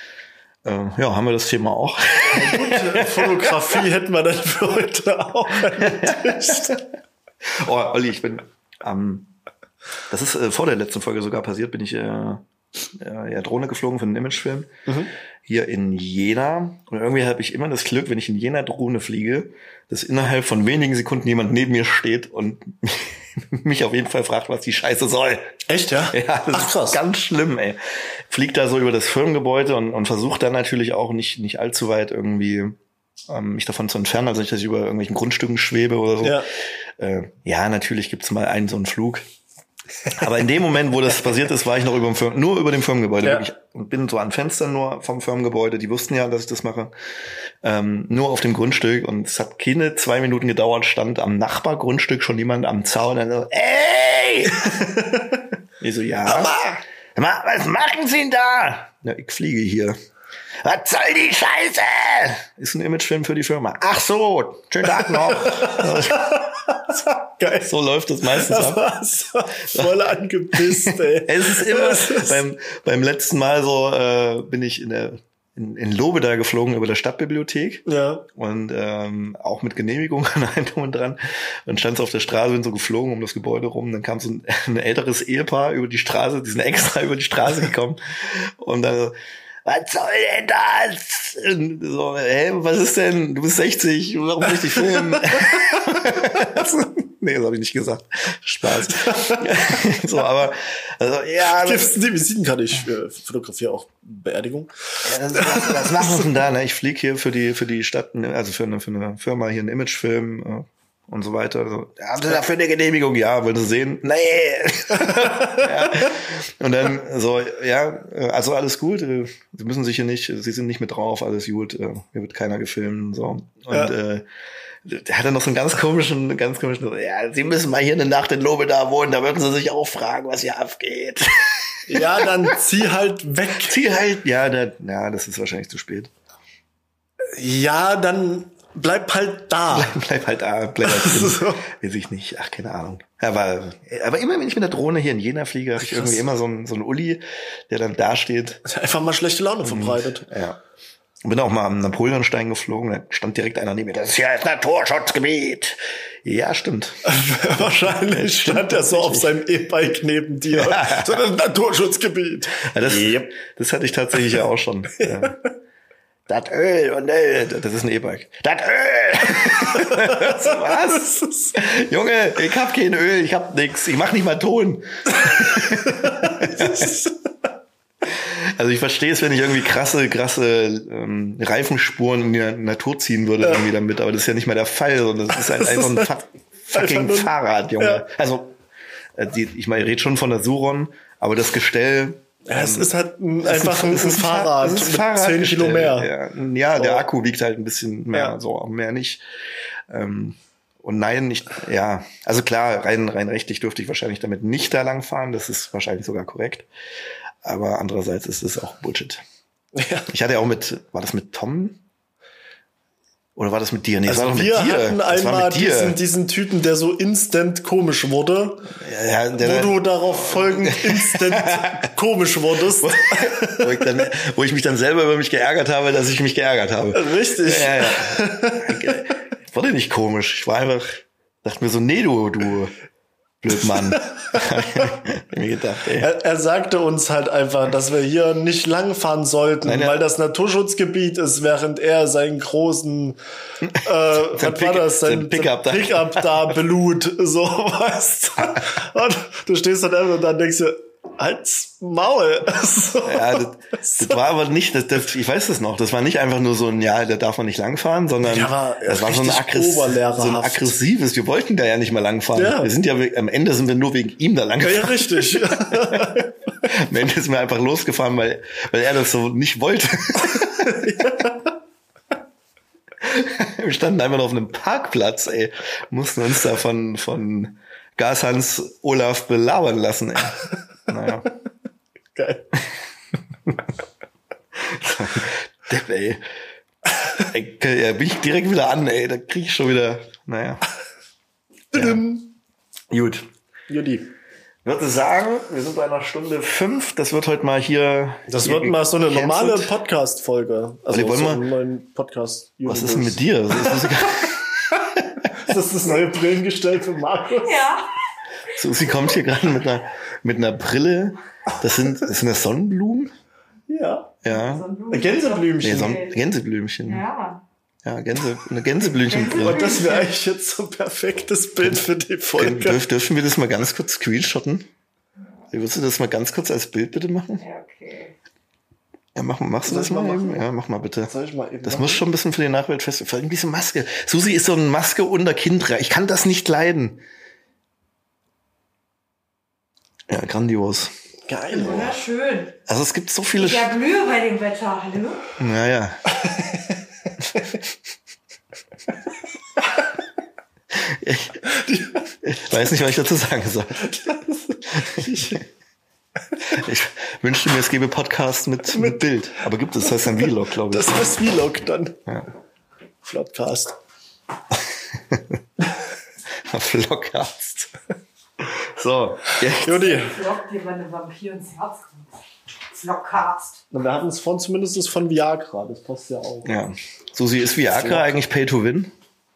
Äh, ja, haben wir das Thema auch. Gute Fotografie hätten wir dann für heute auch erledigt. Oh, Olli, ich bin ähm, das ist äh, vor der letzten Folge sogar passiert, bin ich äh, äh, ja, Drohne geflogen für einen Imagefilm Mhm. hier in Jena. Und irgendwie habe ich immer das Glück, wenn ich in Jena Drohne fliege, dass innerhalb von wenigen Sekunden jemand neben mir steht und mich auf jeden Fall fragt, was die Scheiße soll. Echt, ja? Ja, das Ach, krass. ist ganz schlimm, ey. Fliegt da so über das Firmengebäude und, und versucht dann natürlich auch nicht, nicht allzu weit irgendwie ähm, mich davon zu entfernen, also nicht, dass ich über irgendwelchen Grundstücken schwebe oder so. Ja. Äh, ja, natürlich gibt's mal einen so einen Flug. Aber in dem Moment, wo das passiert ist, war ich noch über dem Firmen, nur über dem Firmengebäude. Ja. Wirklich. Und bin so an Fenstern nur vom Firmengebäude. Die wussten ja, dass ich das mache. Ähm, nur auf dem Grundstück. Und es hat keine zwei Minuten gedauert, stand am Nachbargrundstück schon jemand am Zaun. Und so, ey! Ich so, ja. Mama, was machen Sie denn da? Ja, ich fliege hier. Was soll die Scheiße? Ist ein Imagefilm für die Firma. Ach so, schönen Tag noch. Geil. So läuft das meistens Das ab. war's. Voll angepisst, ey. Es ist immer, beim, beim letzten Mal so, äh, bin ich in der, in, in Lobeda geflogen über der Stadtbibliothek. Ja. Und, ähm, auch mit Genehmigung an einem drum und dran. Und stand so auf der Straße, bin so geflogen um das Gebäude rum. Dann kam so ein, ein älteres Ehepaar über die Straße, die sind extra über die Straße gekommen. Und dann so, was soll denn das? Und so, hä, was ist denn? Du bist sechzig, warum muss ich dich filmen? Nee, das habe ich nicht gesagt. Spaß. So, aber, also, ja. Gibst du die Visitenkarte? Ich äh, fotografiere auch Beerdigung. Ja, das, was, was machen wir denn da? Ne? Ich fliege hier für die, für die Stadt, also für eine, für eine Firma hier einen Imagefilm äh, und so weiter. Also, haben Sie dafür eine Genehmigung? Ja, wollen Sie sehen? Nee. Ja. Und dann so, ja, also alles gut. äh, Sie müssen sich hier nicht, Sie sind nicht mit drauf, alles gut. äh, Hier wird keiner gefilmt. So. Und Ja. äh, der hatte noch so einen ganz komischen, ganz komischen, ja, Sie müssen mal hier eine Nacht in Lobeda wohnen, da würden Sie sich auch fragen, was hier abgeht. Ja, dann zieh halt weg. Zieh halt, ja, der, ja, das ist wahrscheinlich zu spät. Ja, dann bleib halt da. Bleib halt da, bleib halt drin. So. Weiß ich nicht, ach, keine Ahnung. Aber, aber immer, wenn ich mit der Drohne hier in Jena fliege, habe ich irgendwie immer so einen, so einen Uli, der dann da steht. Einfach mal schlechte Laune verbreitet. Ja. Bin auch mal am Napoleonstein geflogen, da stand direkt einer neben mir, das ist ja das Naturschutzgebiet. Ja, stimmt. Wahrscheinlich stand er so auf seinem E-Bike neben dir. Ja. So, das ist ein Naturschutzgebiet. Ja, das, Yep. das hatte ich tatsächlich ja auch schon. Ja. Das Öl und Öl, das ist ein E-Bike. Das Öl! Was? Junge, ich hab kein Öl, ich hab nix, ich mach nicht mal Ton. Also ich verstehe es, wenn ich irgendwie krasse, krasse ähm, Reifenspuren in die Natur ziehen würde, irgendwie damit, aber das ist ja nicht mal der Fall, sondern das ist halt einfach ein fuck, fucking Fahrrad, Junge. Ja. Also, äh, die, ich meine, ich rede schon von der Suron, aber das Gestell Ja, es ist halt ein, einfach ein, ein Fahrrad es ist mit Fahrrad zehn Kilo mehr. Ja, ja So. Der Akku wiegt halt ein bisschen mehr, Ja. so mehr nicht. Ähm, und nein, nicht, ja, also klar, rein, rein rechtlich dürfte ich wahrscheinlich damit nicht da lang fahren. Das ist wahrscheinlich sogar korrekt. Aber andererseits ist es auch Bullshit. Ja. Ich hatte ja auch mit, war das mit Tom? Oder war das mit dir? Nee, Also das war doch wir mit dir. hatten Das war einmal mit dir. diesen, diesen Typen, der so instant komisch wurde, Ja, der, wo du darauf folgend instant komisch wurdest. wo, ich dann, wo ich mich dann selber über mich geärgert habe, dass ich mich geärgert habe. Richtig. Ja, ja. Ich wurde nicht komisch. Ich war einfach, dachte mir so, nee, du, du Blödmann. Hab ich mir gedacht, ey. Er, er sagte uns halt einfach, dass wir hier nicht lang fahren sollten, Nein, ja. weil das Naturschutzgebiet ist, während er seinen großen, äh, was war Pick- das, sein sein Pickup da. Pickup da belut, so, weißt du. Und du stehst dann einfach und dann denkst du, halt's Maul. So. Ja, das, das war aber nicht, das, das, ich weiß das noch, das war nicht einfach nur so ein, ja, da darf man nicht langfahren, sondern Ja, war das war so ein, richtig aggress, so ein oberlehrerhaft. aggressives, wir wollten da ja nicht mal langfahren. Ja. Wir sind ja, am Ende sind wir nur wegen ihm da Ja, langgefahren. ja, richtig. Am Ende ist mir einfach losgefahren, weil, weil er das so nicht wollte. Wir standen einfach noch auf einem Parkplatz, ey. Mussten uns da von, von Gashans Olaf belabern lassen, ey. Naja. Geil. Depp, ey. ey. Ja, bin ich direkt wieder an, ey. Da krieg ich schon wieder, naja. Ja. Gut. Judy. Ich würde sagen, wir sind bei einer Stunde fünf. Das wird heute mal hier... Das hier wird mal so eine normale gecancelt. Podcast-Folge. Also Olli, wollen so wir- einen neuen Podcast. Was ist denn mit dir? Das ist, Ist das das neue Brillengestell für Markus? Ja. Susi kommt hier gerade mit einer, mit einer Brille. Das sind, das sind das Sonnenblumen? Ja. Ja. Gänseblümchen. Nee, Sonnen Gänseblümchen. Ja, Ja. Gänse, eine Gänseblümchenbrille. Und das wäre eigentlich jetzt so ein perfektes Bild für die Folge. Dürf, dürfen wir das mal ganz kurz screenshotten? Würdest du das mal ganz kurz als Bild bitte machen? Ja, okay. Ja, mach, machst du Soll das ich mal mal eben? machen? Ja, mach mal bitte. Soll ich mal eben Das machen? muss schon ein bisschen für die Nachwelt fest. Vor allem diese Maske. Susi ist so eine Maske unter Kind. Ich kann das nicht leiden. Ja, grandios. Geil. Wunderschön. Also es gibt so viele... Ich erblühe bei dem Wetter, hallo? Naja. ich, ich weiß nicht, was ich dazu sagen soll. Ich, ich wünschte mir, es gäbe Podcasts mit, mit Bild. Aber gibt es, das heißt ein Vlog, glaube ich. Das heißt Vlog dann. Ja. Flopcast. Vlogcast. So, jetzt. Judy. Flock dir meine Vampir ins Herz kommt. Flockcast. Wir hatten es von zumindest das von Viagra. Das passt ja auch. Ja. Susi, ist Viagra Flop. eigentlich Pay to Win?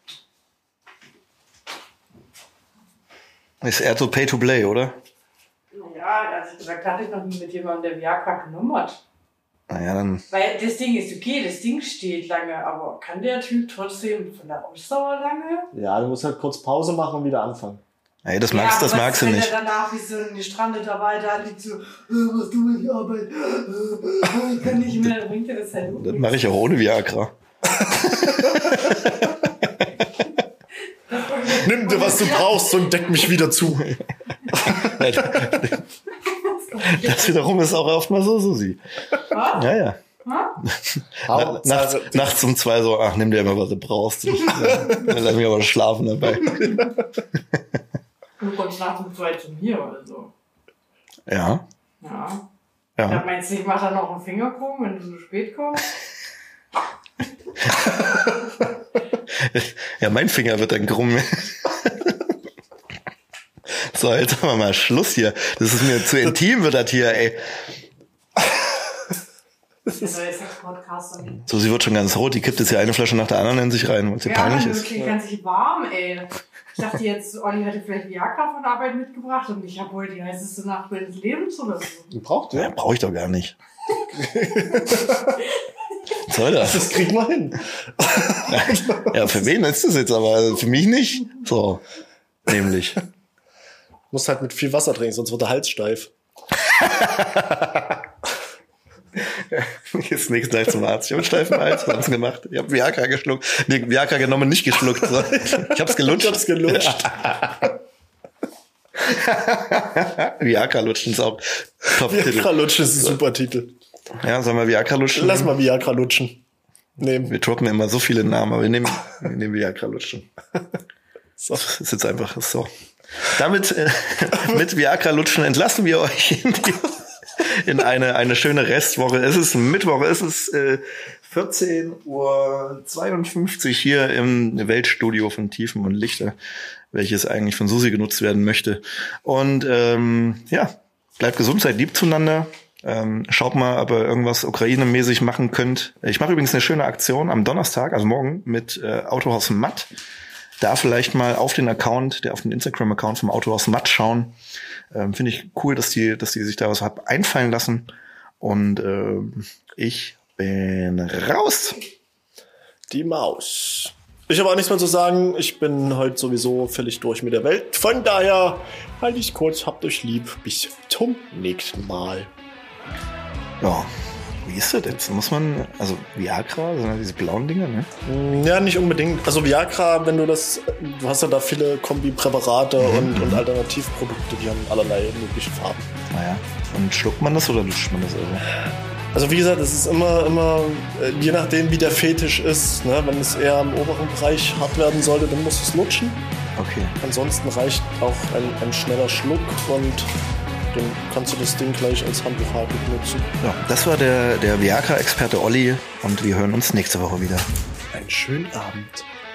Ist eher so Pay to Play, oder? Ja, ehrlich gesagt hatte ich noch nie mit jemandem, der Viagra genommen hat. Naja, dann. Weil das Ding ist okay, das Ding steht lange, aber kann der Typ trotzdem von der Ausdauer lange? Ja, du musst halt kurz Pause machen und wieder anfangen. Ey, das magst, ja, das aber magst du wenn nicht. er danach wie so ein gestrandeter Walter liegt so, äh, was du mit die Arbeit, äh, ich kann nicht mehr, dann bringt er das halt um. Das mache ich auch ohne Viagra. Nimm dir, was du brauchst und deck mich wieder zu. Das wiederum ist auch oft mal so, Susi. Was? Ja, ja. Ha? Na, nachts, nachts um zwei so, ach, nimm dir immer, was du brauchst. Ich, dann lass mich aber schlafen dabei. Du kommst nachts um zwei zu mir oder so. Ja. Ja. Ja. Ja. Meinst du, ich mach da noch einen Finger krumm, wenn du so spät kommst? Ja, mein Finger wird dann krumm. So, jetzt haben wir mal Schluss hier. Das ist mir zu intim, wird das hier, ey. Das ist jetzt ein Podcast. So, sie wird schon ganz rot. Die kippt jetzt hier eine Flasche nach der anderen in sich rein, weil sie Ja, peinlich du ist. klingt ganz warm, ey. Ich dachte jetzt, Olli hätte vielleicht Viagra von der Arbeit mitgebracht und ich habe wohl die heißeste Nacht meines Lebens oder so. Braucht Ja, der? brauche ich doch gar nicht. Was soll das? Das kriegen wir hin. Ja, für wen ist das jetzt aber? Für mich nicht. So, nämlich. Musst halt mit viel Wasser trinken, sonst wird der Hals steif. Jetzt nächsten Tag zum Arzt. Ich habe einen steifen Hals, haben sie gemacht. Ich habe Viagra geschluckt. Nee, Viagra genommen, nicht geschluckt. So. Ich hab's gelutscht. Ich hab's gelutscht. Viagra lutscht ins Auge. Top-Titel. Viagra lutschen ist ein super Titel. Ja, sollen wir Viagra lutschen? Lass mal Viagra lutschen. Nehmen. Wir droppen immer so viele Namen, aber wir nehmen, wir nehmen Viagra lutschen. So. Das ist jetzt einfach so. Damit, äh, mit Viagra lutschen entlassen wir euch in, die, in eine, eine schöne Restwoche. Es ist Mittwoch, es ist äh, vierzehn Uhr zweiundfünfzig hier im Weltstudio von Tiefen und Lichter, welches eigentlich von Susi genutzt werden möchte. Und ähm, ja, bleibt gesund, seid lieb zueinander. Ähm, schaut mal, ob ihr irgendwas Ukraine-mäßig machen könnt. Ich mache übrigens eine schöne Aktion am Donnerstag, also morgen, mit äh, Autohaus Matt. Da vielleicht mal auf den Account, der auf den Instagram-Account vom Autohaus Matt schauen. Ähm, Finde ich cool, dass die, dass die sich da was hab einfallen lassen. Und ähm, ich bin raus. Die Maus. Ich habe auch nichts mehr zu sagen. Ich bin heute sowieso völlig durch mit der Welt. Von daher halte ich kurz, habt euch lieb. Bis zum nächsten Mal. Ja, wie ist das jetzt? Muss man, also Viagra, sind ja diese blauen Dinger, ne? Ja, nicht unbedingt. Also Viagra, wenn du das, du hast ja da viele Kombipräparate Mhm, und, mhm. und Alternativprodukte, die haben allerlei mögliche Farben. Naja. Und schluckt man das oder lutscht man das also? Also wie gesagt, es ist immer, immer, äh, je nachdem wie der Fetisch ist, ne? Wenn es eher im oberen Bereich hart werden sollte, dann musst du es lutschen. Okay. Ansonsten reicht auch ein, ein schneller Schluck und dann kannst du das Ding gleich als Handtuchhaken benutzen. Ja, das war der, der Viagra-Experte Olli und wir hören uns nächste Woche wieder. Einen schönen Abend.